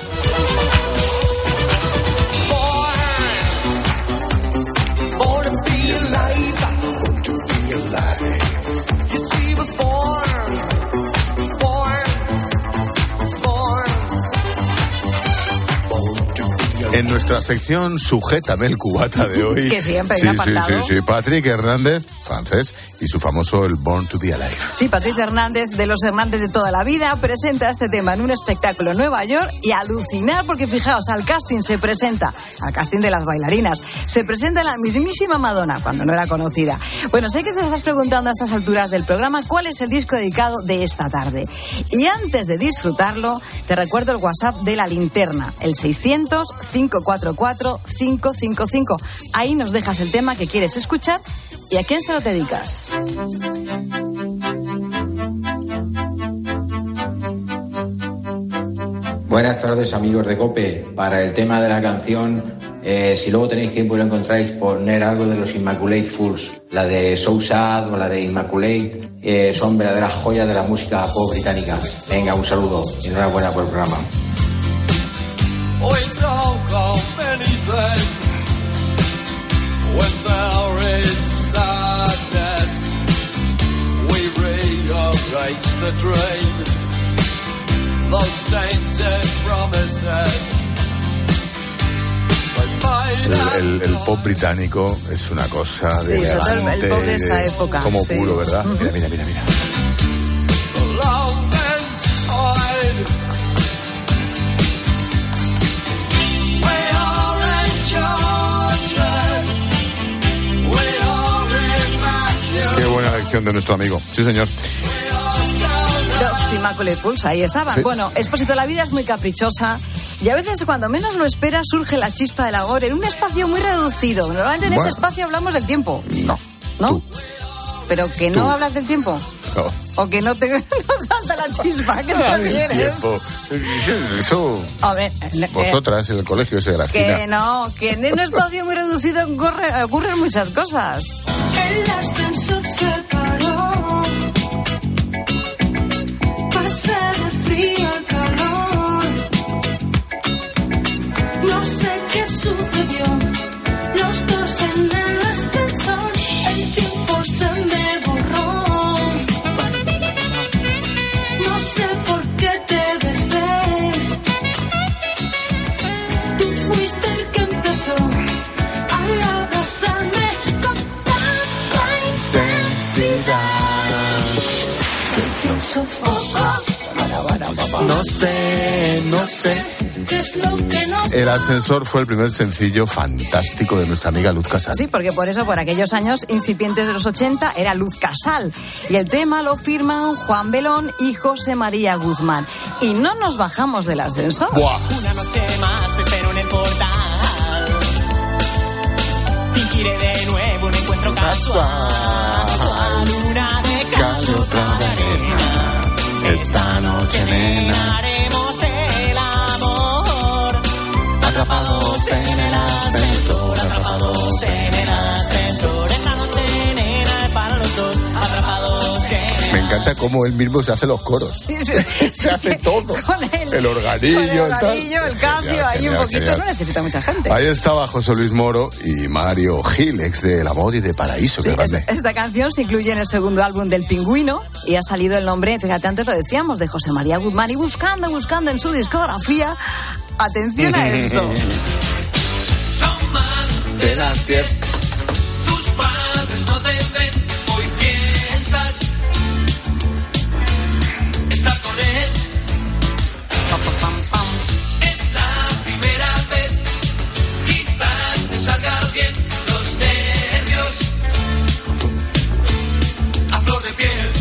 En nuestra sección Sujétame el cubata de hoy. Que siempre hay un apartado. Sí. Patrick Hernández, francés, y su famoso El Born to Be Alive. Sí, Patrick Hernández, de los Hernández de toda la vida, presenta este tema en un espectáculo en Nueva York y alucinar porque, fijaos, al casting de las bailarinas, se presenta la mismísima Madonna, cuando no era conocida. Bueno, sé que te estás preguntando a estas alturas del programa cuál es el disco dedicado de esta tarde. Y antes de disfrutarlo, te recuerdo el WhatsApp de La Linterna, el 600-544-555. Ahí nos dejas el tema que quieres escuchar y a quién se lo dedicas. Buenas tardes, amigos de COPE. Para el tema de la canción, si luego tenéis tiempo y lo encontráis, poner algo de los Immaculate Fools. La de So Sad o la de Immaculate son verdaderas joyas de la música pop británica. Venga, un saludo y enhorabuena por el programa. El pop británico es una cosa de el pop de esta época. Como puro, ¿verdad? Mira. Qué buena lección de nuestro amigo. Sí, señor. Los Immaculate Fools, ahí estaban. Sí. Bueno, Expósito, la vida es muy caprichosa y a veces cuando menos lo esperas surge la chispa del amor en un espacio muy reducido. Normalmente en ese espacio hablamos del tiempo. No. Tú. ¿Pero que no hablas del tiempo? No. ¿O que no salta la chispa? ¿Qué te refieres? Eso... A ver, vosotras en el colegio ese de la esquina. Que en un espacio muy reducido ocurren muchas cosas. El ascensor se paró. sofoco. No sé. ¿Qué es lo que no? El ascensor fue el primer sencillo fantástico de nuestra amiga Luz Casal. Sí, porque por eso, por aquellos años incipientes de los 80, era Luz Casal. Y el tema lo firman Juan Belón y José María Guzmán. Y no nos bajamos del ascensor. ¡Buah! Una noche más te espero en el portal. Fingiré de nuevo un encuentro casual. Luna de cal, otra de arena. Esta noche, nena, haremos el amor. atrapados en el ascensor, Atrapados en el ascensor. Esta noche, nena, es para los dos. Atrapados en el Me encanta cómo él mismo se hace los coros. Se hace todo. Con el organillo, el Casio, ahí un poquito. Genial. No necesita mucha gente. Ahí estaba José Luis Moro y Mario Gil, ex de La Voz y de Paraíso. Sí, Qué grande. esta canción se incluye en el segundo álbum del Pingüino y ha salido el nombre, fíjate, antes lo decíamos, de José María Guzmán. Y buscando en su discografía, atención a esto. Son más de las 10. Tus padres no te ven. Hoy piensas estar con él. Es la primera vez. Quizás te salga bien los nervios a flor de piel.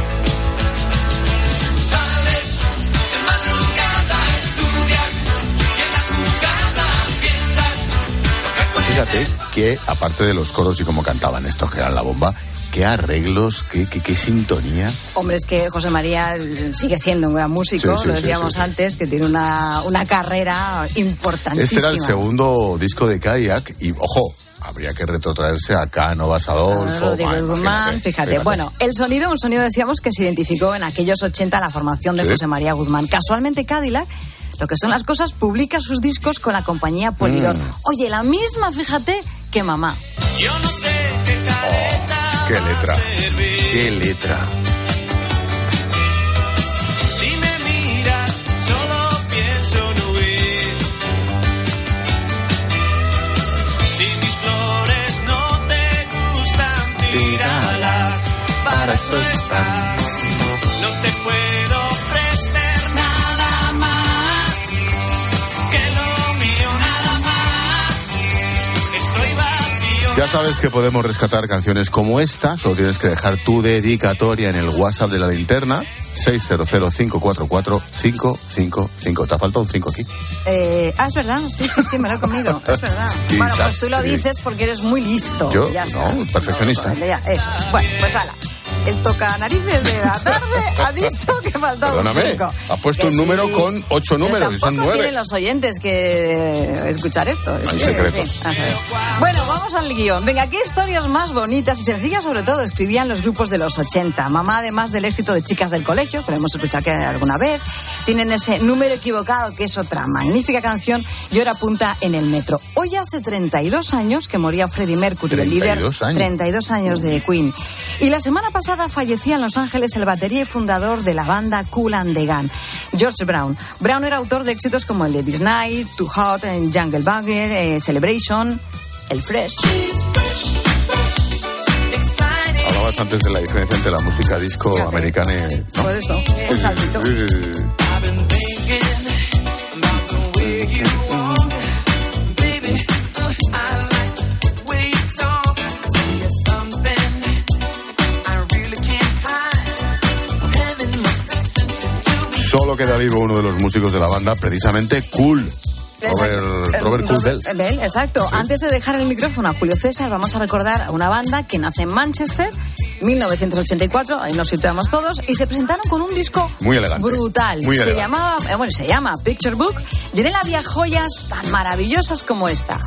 Sales de madrugada, estudias y en la jugada piensas. Fíjate que, aparte de los coros y cómo cantaban estos, que eran la bomba, qué arreglos, qué sintonía. Hombre, es que José María sigue siendo un gran músico, Sí, lo decíamos sí. antes, que tiene una carrera importantísima. Este era el segundo disco de Cadillac y, ojo, habría que retrotraerse a Cano, Basadolfo. Rodrigo Guzmán, fíjate. Bueno, un sonido decíamos que se identificó en aquellos 80 la formación de Sí. José María Guzmán. Casualmente Cadillac, lo que son las cosas, publica sus discos con la compañía Polydor. Oye, la misma, fíjate, que Mamá. Yo no sé qué careta. Qué letra, qué letra. Si me miras, solo pienso en huir. Si mis flores no te gustan, tíralas. Para eso están. No te puedo ofrecer nada más que lo mío, nada más. Estoy vacío. Ya sabes que podemos rescatar canciones como esta, solo tienes que dejar tu dedicatoria en el WhatsApp de la linterna, 600-544-555. ¿Te ha faltado un 5 aquí? Es verdad, sí, me lo he comido, es verdad. Bueno, pues tú lo dices porque eres muy listo. Yo, ya está. no, perfeccionista. Ya, eso. Bueno, pues hala. El tocanarices de la tarde ha dicho que faltaba un Perdóname, 5. has puesto un número con 8 números y son 9. Tienen los oyentes que escuchar esto. Hay secreto. A ver. Bueno, vamos al guión. Venga, ¿qué historias más bonitas y sencillas, sobre todo, escribían los grupos de los 80? Mamá, además del éxito de Chicas del Colegio, que lo hemos escuchado que alguna vez, tienen ese Número Equivocado, que es otra magnífica canción, y ahora apunta en el metro. Hoy hace 32 años que moría Freddie Mercury, el líder. 32 años de Queen. Y la semana pasada fallecía en Los Ángeles el batería y fundador de la banda Kool and the Gang, George Brown. Brown era autor de éxitos como el de This Night, Too Hot, Jungle Bugger, Celebration, El Fresh. Hablabas antes de la diferencia entre la música disco americana y... ¿no? Por eso, un saltito. Sí. Solo queda vivo uno de los músicos de la banda, precisamente Kool. Robert Kool Bell. Exacto. Sí. Antes de dejar el micrófono a Julio César, vamos a recordar a una banda que nace en Manchester, 1984, ahí nos situamos todos, y se presentaron con un disco muy elegante, brutal. Muy se elegante. Se llama Picture Book, y en él había joyas tan maravillosas como esta.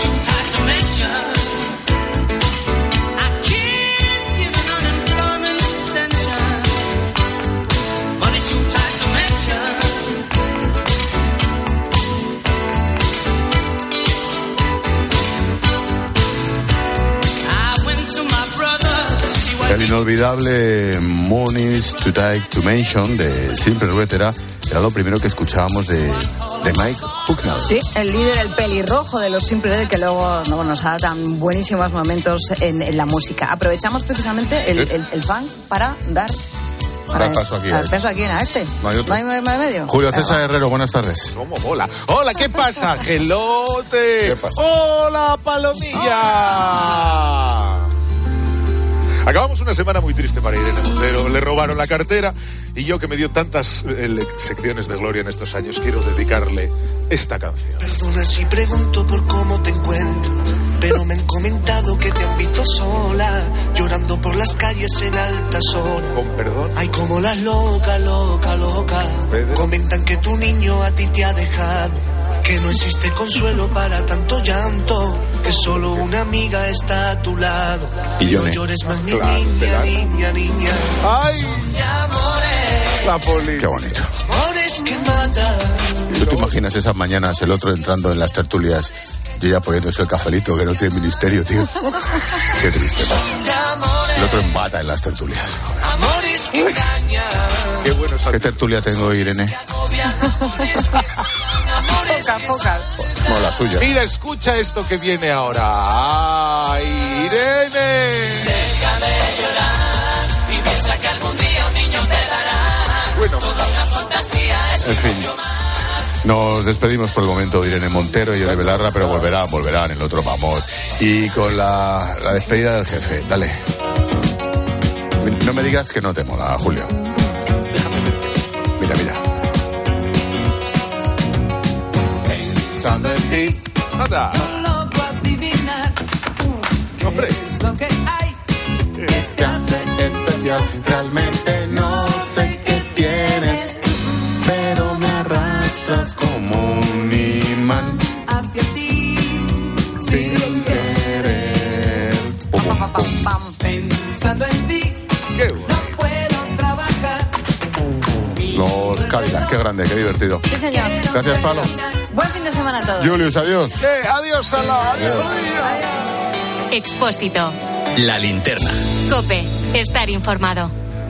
El inolvidable Money's Too Tight to Mention de Simple Red era lo primero que escuchábamos de Mike Hucknall. Sí, el líder, el pelirrojo de los Simple Red, que luego nos ha dado tan buenísimos momentos en la música. Aprovechamos precisamente el funk para dar Da paso aquí. Paso aquí a este. No hay otro. ¿No hay más medio? Julio César Herrero, buenas tardes. ¿Cómo mola? Hola, ¿qué pasa, gelote? ¿Qué pasa? Hola, palomilla. Acabamos una semana muy triste para Irene Montero. Le robaron la cartera y yo, que me dio tantas secciones de gloria en estos años, quiero dedicarle esta canción. Perdona si pregunto por cómo te encuentras, pero me han comentado que te han visto sola, llorando por las calles en altas horas. Con perdón. Ay, como las locas, loca. Pedro. Comentan que tu niño a ti te ha dejado, que no existe consuelo para tanto llanto, que solo una amiga está a tu lado. Y yo no llores más, mi claro, niña. ¡Ay! La poli. Qué bonito. Amores que matan. ¿Tú te imaginas esas mañanas el otro entrando en las tertulias y ella poniéndose el cafelito que no tiene ministerio, tío? Qué triste, macho. El otro en bata en las tertulias. Amores que engañan. Qué bueno. ¿Qué tertulia tengo, Irene? Pocas. No, la suya. Mira, escucha esto que viene ahora. ¡Ay, Irene! Deja de llorar y piensa que algún día un niño te dará. Bueno, toda una fantasía es En fin. mucho más. Nos despedimos por el momento de Irene Montero y Yone Belarra, pero volverán, el otro vamos. Y con la despedida del jefe, dale. No me digas que no te mola, Julio. Déjame ver qué es esto. Mira. Pensando en ti. Nada. Hombre. Te hace especial, realmente no sé qué tienes, pero me arrastras como un imán Hacia ti, sin querer. pensando en ti, Qué bueno. no puedo trabajar. Los Cadillacs, qué grande, qué divertido. Sí, señor. Gracias, Palo. Buen fin de semana a todos. Julius, adiós. Adiós a la... Expósito. La linterna. COPE. Estar informado.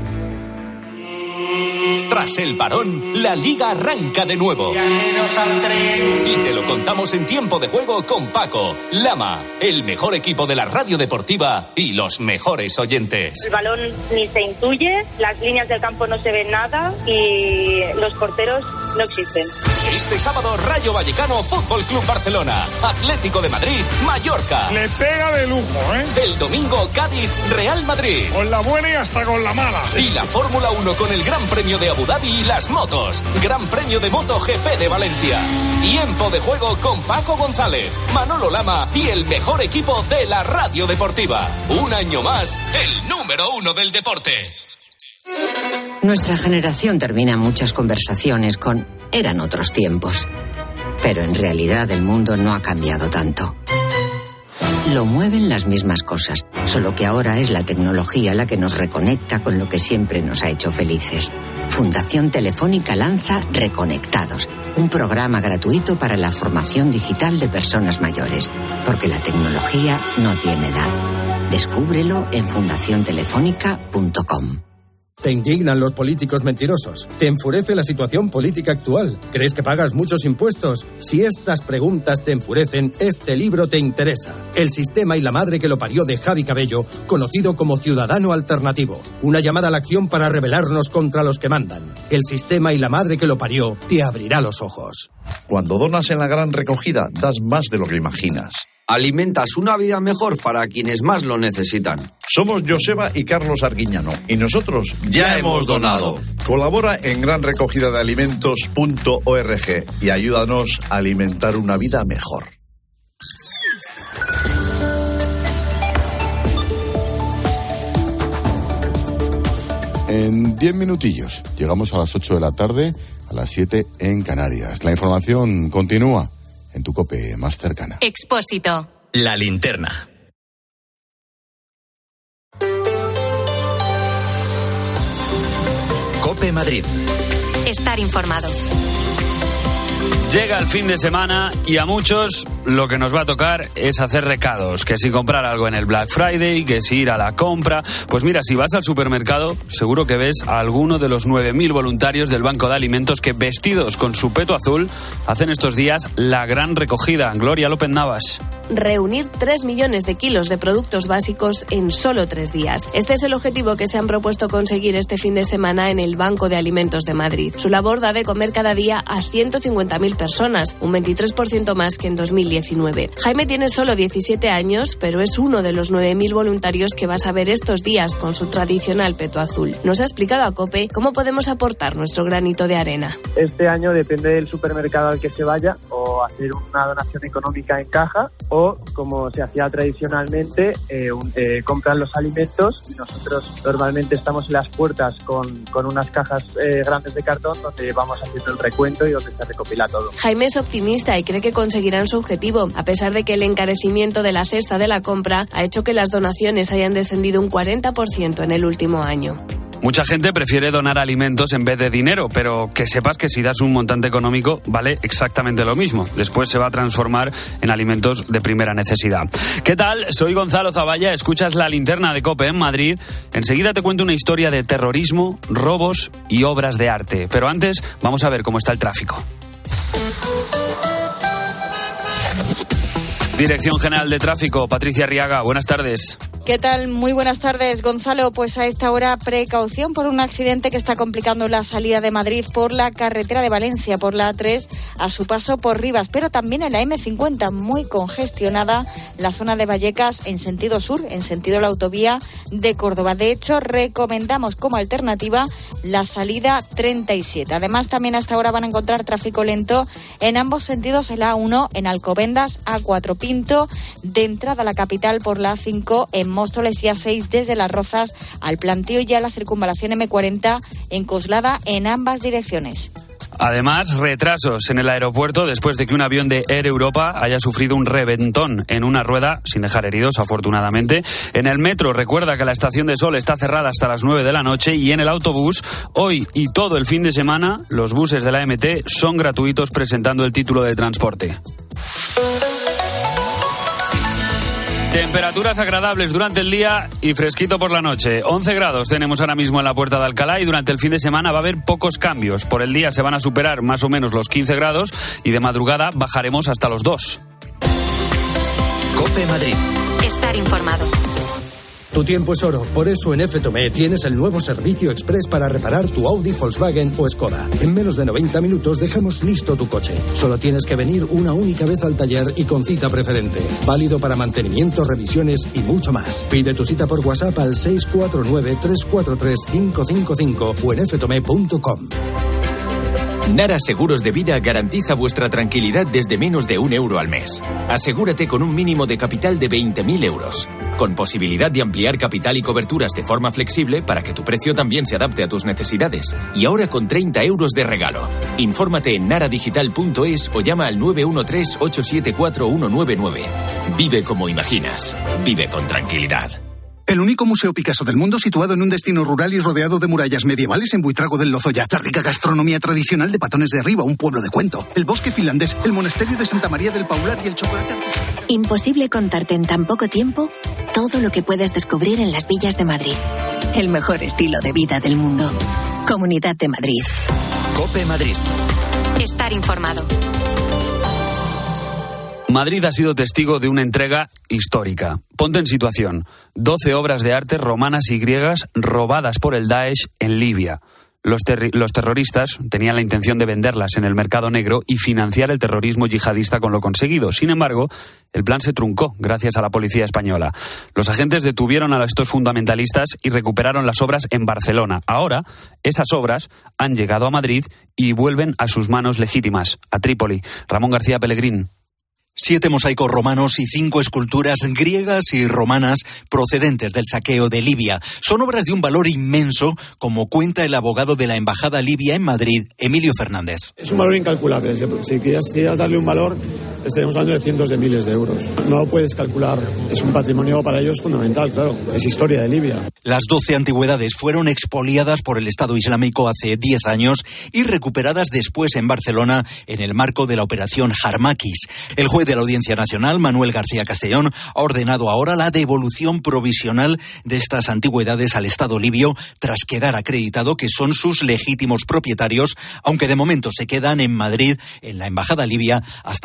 Tras el parón, la Liga arranca de nuevo. Viajeros al tren. Y te lo contamos en tiempo de juego con Paco, Lama, el mejor equipo de la radio deportiva y los mejores oyentes. El balón ni se intuye, las líneas del campo no se ven nada y los porteros no existen. Este sábado, Rayo Vallecano, Fútbol Club Barcelona, Atlético de Madrid, Mallorca. Le pega de lujo, ¿eh? El domingo, Cádiz, Real Madrid. Con la buena y hasta con la mala. Y la Fórmula 1 con el Gran Premio de Abu Dhabi y las motos. Gran Premio de MotoGP de Valencia. Tiempo de juego con Paco González, Manolo Lama y el mejor equipo de la radio deportiva. Un año más, el número 1 del deporte. Nuestra generación termina muchas conversaciones con «eran otros tiempos». Pero en realidad el mundo no ha cambiado tanto. Lo mueven las mismas cosas, solo que ahora es la tecnología la que nos reconecta con lo que siempre nos ha hecho felices. Fundación Telefónica lanza Reconectados, un programa gratuito para la formación digital de personas mayores, porque la tecnología no tiene edad. Descúbrelo en fundaciontelefónica.com. ¿Te indignan los políticos mentirosos? ¿Te enfurece la situación política actual? ¿Crees que pagas muchos impuestos? Si estas preguntas te enfurecen, este libro te interesa. El sistema y la madre que lo parió, de Javi Cabello, conocido como Ciudadano Alternativo. Una llamada a la acción para rebelarnos contra los que mandan. El sistema y la madre que lo parió te abrirá los ojos. Cuando donas en la gran recogida, das más de lo que imaginas. Alimentas una vida mejor para quienes más lo necesitan. Somos Joseba y Carlos Arguiñano y nosotros ya hemos donado. Colabora en granrecogidadealimentos.org y ayúdanos a alimentar una vida mejor. En 10 minutillos llegamos a las 8 de la tarde, a las 7 en Canarias. La información continúa en tu COPE más cercana. Expósito. La linterna. COPE Madrid. Estar informado. Llega el fin de semana y a muchos lo que nos va a tocar es hacer recados, que si comprar algo en el Black Friday, que si ir a la compra. Pues mira, si vas al supermercado, seguro que ves a alguno de los 9.000 voluntarios del Banco de Alimentos que, vestidos con su peto azul, hacen estos días la gran recogida. Gloria López Navas. reunir 3 millones de kilos de productos básicos en solo 3 días. Este es el objetivo que se han propuesto conseguir este fin de semana en el Banco de Alimentos de Madrid. Su labor da de comer cada día a 150.000 personas, un 23% más que en 2019. Jaime tiene solo 17 años, pero es uno de los 9.000 voluntarios que vas a ver estos días con su tradicional peto azul. Nos ha explicado a COPE cómo podemos aportar nuestro granito de arena. Este año depende del supermercado al que se vaya, o hacer una donación económica en caja, o como se hacía tradicionalmente, compran los alimentos y nosotros normalmente estamos en las puertas con unas cajas grandes de cartón donde vamos haciendo el recuento y donde se recopila todo. Jaime es optimista y cree que conseguirán su objetivo, a pesar de que el encarecimiento de la cesta de la compra ha hecho que las donaciones hayan descendido un 40% en el último año. Mucha gente prefiere donar alimentos en vez de dinero, pero que sepas que si das un montante económico vale exactamente lo mismo. Después se va a transformar en alimentos de primera necesidad. ¿Qué tal? Soy Gonzalo Zavalla, escuchas La Linterna de COPE en Madrid. Enseguida te cuento una historia de terrorismo, robos y obras de arte. Pero antes vamos a ver cómo está el tráfico. Dirección General de Tráfico, Patricia Arriaga, buenas tardes. ¿Qué tal? Muy buenas tardes, Gonzalo. Pues a esta hora, precaución por un accidente que está complicando la salida de Madrid por la carretera de Valencia, por la A3, a su paso por Rivas, pero también en la M50, muy congestionada, la zona de Vallecas en sentido sur, en sentido la autovía de Córdoba. De hecho, recomendamos como alternativa la salida 37. Además, también hasta ahora van a encontrar tráfico lento en ambos sentidos, en la A1, en Alcobendas, A4 Pinto, de entrada a la capital por la A5, en Móstoles y A6 desde Las Rozas al Plantío y a la circunvalación M40 en Coslada en ambas direcciones. Además, retrasos en el aeropuerto después de que un avión de Air Europa haya sufrido un reventón en una rueda, sin dejar heridos, afortunadamente. En el metro, recuerda que la estación de Sol está cerrada hasta las 9 de la noche y en el autobús, hoy y todo el fin de semana, los buses de la MT son gratuitos presentando el título de transporte. Temperaturas agradables durante el día y fresquito por la noche. 11 grados tenemos ahora mismo en la Puerta de Alcalá y durante el fin de semana va a haber pocos cambios. Por el día se van a superar más o menos los 15 grados y de madrugada bajaremos hasta los 2. COPE Madrid. Estar informado. Tu tiempo es oro, por eso en FTOME tienes el nuevo servicio express para reparar tu Audi, Volkswagen o Skoda. En menos de 90 minutos dejamos listo tu coche. Solo tienes que venir una única vez al taller y con cita preferente. Válido para mantenimiento, revisiones y mucho más. Pide tu cita por WhatsApp al 649-343-555 o en ftome.com. Nara Seguros de Vida garantiza vuestra tranquilidad desde menos de €1 al mes. Asegúrate con un mínimo de capital de 20.000 euros, con posibilidad de ampliar capital y coberturas de forma flexible para que tu precio también se adapte a tus necesidades. Y ahora con 30 euros de regalo. Infórmate en naradigital.es o llama al 913-874-199. Vive como imaginas. Vive con tranquilidad. El único museo Picasso del mundo situado en un destino rural y rodeado de murallas medievales en Buitrago del Lozoya. La rica gastronomía tradicional de Patones de Arriba, un pueblo de cuento. El bosque finlandés, el monasterio de Santa María del Paular y el chocolate artesanal. Imposible contarte en tan poco tiempo todo lo que puedes descubrir en las villas de Madrid. El mejor estilo de vida del mundo. Comunidad de Madrid. COPE Madrid. Estar informado. Madrid ha sido testigo de una entrega histórica. Ponte en situación. 12 obras de arte romanas y griegas robadas por el Daesh en Libia. Los terroristas tenían la intención de venderlas en el mercado negro y financiar el terrorismo yihadista con lo conseguido. Sin embargo, el plan se truncó gracias a la policía española. Los agentes detuvieron a estos fundamentalistas y recuperaron las obras en Barcelona. Ahora, esas obras han llegado a Madrid y vuelven a sus manos legítimas, a Trípoli. Ramón García Pellegrín. 7 mosaicos romanos y 5 esculturas griegas y romanas procedentes del saqueo de Libia. Son obras de un valor inmenso, como cuenta el abogado de la Embajada Libia en Madrid, Emilio Fernández. Es un valor incalculable. Si quieras darle un valor, estaremos hablando de cientos de miles de euros. No lo puedes calcular. Es un patrimonio para ellos fundamental, claro. Es historia de Libia. Las 12 antigüedades fueron expoliadas por el Estado Islámico hace 10 años y recuperadas después en Barcelona en el marco de la operación Harmakis. El juez de la Audiencia Nacional, Manuel García Castellón, ha ordenado ahora la devolución provisional de estas antigüedades al Estado libio tras quedar acreditado que son sus legítimos propietarios, aunque de momento se quedan en Madrid, en la Embajada Libia, hasta que la instrucción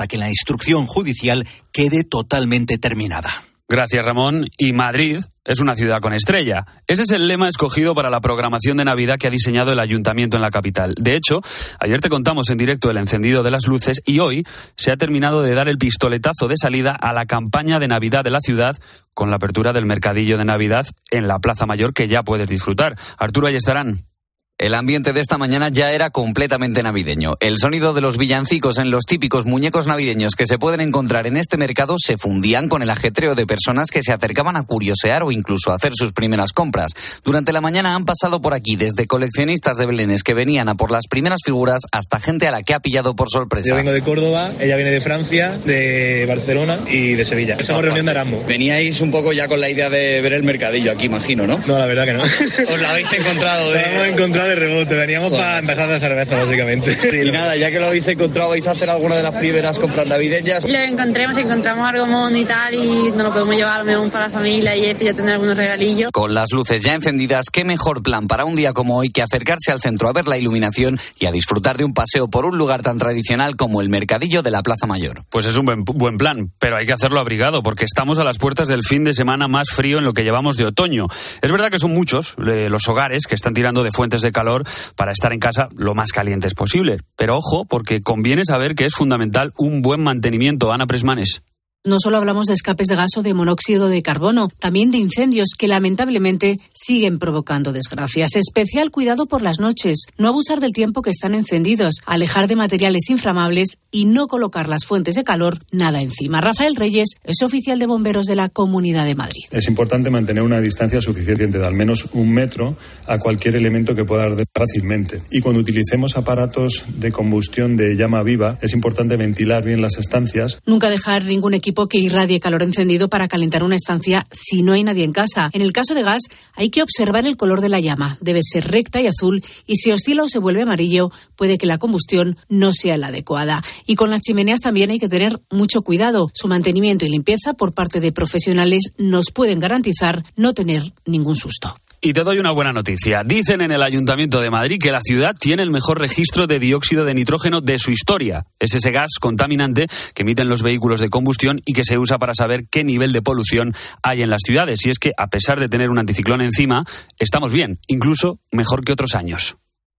instrucción judicial quede totalmente terminada. Gracias, Ramón. Y Madrid es una ciudad con estrella. Ese es el lema escogido para la programación de Navidad que ha diseñado el ayuntamiento en la capital. De hecho, ayer te contamos en directo el encendido de las luces y hoy se ha terminado de dar el pistoletazo de salida a la campaña de Navidad de la ciudad con la apertura del mercadillo de Navidad en la Plaza Mayor que ya puedes disfrutar. Arturo Ayestarán. El ambiente de esta mañana ya era completamente navideño. El sonido de los villancicos en los típicos muñecos navideños que se pueden encontrar en este mercado se fundían con el ajetreo de personas que se acercaban a curiosear o incluso a hacer sus primeras compras. Durante la mañana han pasado por aquí desde coleccionistas de belenes que venían a por las primeras figuras hasta gente a la que ha pillado por sorpresa. Yo vengo de Córdoba, ella viene de Francia, de Barcelona y de Sevilla. Estamos reunión de Erasmus. Veníais un poco ya con la idea de ver el mercadillo aquí, imagino, ¿no? No, la verdad que no. ¿Os la habéis encontrado? Lo hemos encontrado de rebote, veníamos para empezar de cerveza, básicamente. Sí, y nada, ya que lo habéis encontrado, ¿vais a hacer alguna de las primeras compras navideñas? Lo encontramos algo mono y tal, y nos lo podemos llevar mejor para la familia y ya tener algunos regalillos. Con las luces ya encendidas, ¿qué mejor plan para un día como hoy que acercarse al centro a ver la iluminación y a disfrutar de un paseo por un lugar tan tradicional como el mercadillo de la Plaza Mayor? Pues es un buen plan, pero hay que hacerlo abrigado porque estamos a las puertas del fin de semana más frío en lo que llevamos de otoño. Es verdad que son muchos los hogares que están tirando de fuentes de calor para estar en casa lo más calientes posible. Pero ojo, porque conviene saber que es fundamental un buen mantenimiento. Ana Presmanes. No solo hablamos de escapes de gas o de monóxido de carbono, también de incendios que lamentablemente siguen provocando desgracias. Especial cuidado por las noches, no abusar del tiempo que están encendidos, alejar de materiales inflamables y no colocar las fuentes de calor nada encima. Rafael Reyes es oficial de bomberos de la Comunidad de Madrid. Es importante mantener una distancia suficiente de al menos 1 metro a cualquier elemento que pueda arder fácilmente. Y cuando utilicemos aparatos de combustión de llama viva, es importante ventilar bien las estancias. Nunca dejar ningún equipo que irradie calor encendido para calentar una estancia si no hay nadie en casa. En el caso de gas, hay que observar el color de la llama. Debe ser recta y azul, y si oscila o se vuelve amarillo, puede que la combustión no sea la adecuada. Y con las chimeneas también hay que tener mucho cuidado. Su mantenimiento y limpieza por parte de profesionales nos pueden garantizar no tener ningún susto. Y te doy una buena noticia. Dicen en el Ayuntamiento de Madrid que la ciudad tiene el mejor registro de dióxido de nitrógeno de su historia. Es ese gas contaminante que emiten los vehículos de combustión y que se usa para saber qué nivel de polución hay en las ciudades. Y es que, a pesar de tener un anticiclón encima, estamos bien, incluso mejor que otros años.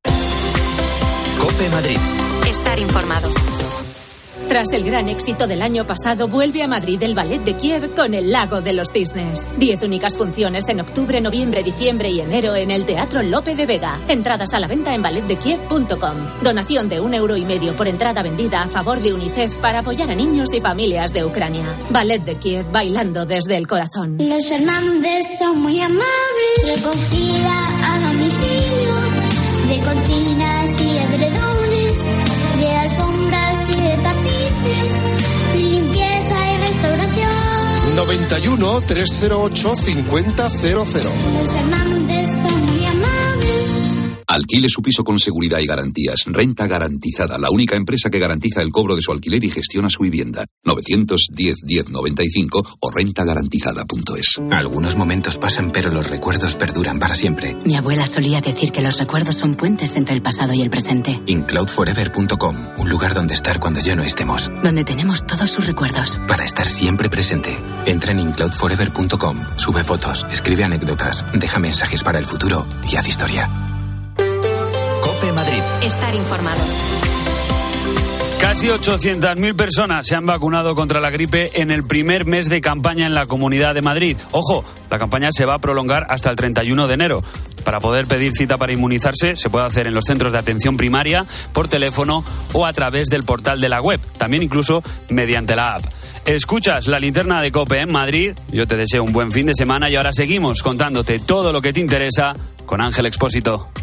COPE Madrid. Estar informado. Tras el gran éxito del año pasado, vuelve a Madrid el Ballet de Kiev con El Lago de los Cisnes. 10 únicas funciones en octubre, noviembre, diciembre y enero en el Teatro Lope de Vega. Entradas a la venta en balletdekiev.com. Donación de 1,5 € por entrada vendida a favor de UNICEF para apoyar a niños y familias de Ucrania. Ballet de Kiev, bailando desde el corazón. Los Fernández son muy amables. Recogida a domicilio de cortinas y edredones, de alfombras y de tapices, limpieza y restauración. 91 308 5000. Los Fernández son muy amables. Alquile su piso con seguridad y garantías. Renta Garantizada, la única empresa que garantiza el cobro de su alquiler y gestiona su vivienda. 910 1095 o rentagarantizada.es. Algunos momentos pasan, pero los recuerdos perduran para siempre. Mi abuela solía decir que los recuerdos son puentes entre el pasado y el presente. Incloudforever.com, un lugar donde estar cuando ya no estemos. Donde tenemos todos sus recuerdos. Para estar siempre presente. Entra en incloudforever.com, sube fotos, escribe anécdotas, deja mensajes para el futuro y haz historia. COPE Madrid. Estar informado. Casi 800.000 personas se han vacunado contra la gripe en el primer mes de campaña en la Comunidad de Madrid. Ojo, la campaña se va a prolongar hasta el 31 de enero. Para poder pedir cita para inmunizarse se puede hacer en los centros de atención primaria, por teléfono o a través del portal de la web, también incluso mediante la app. Escuchas la linterna de COPE en Madrid. Yo te deseo un buen fin de semana y ahora seguimos contándote todo lo que te interesa con Ángel Expósito.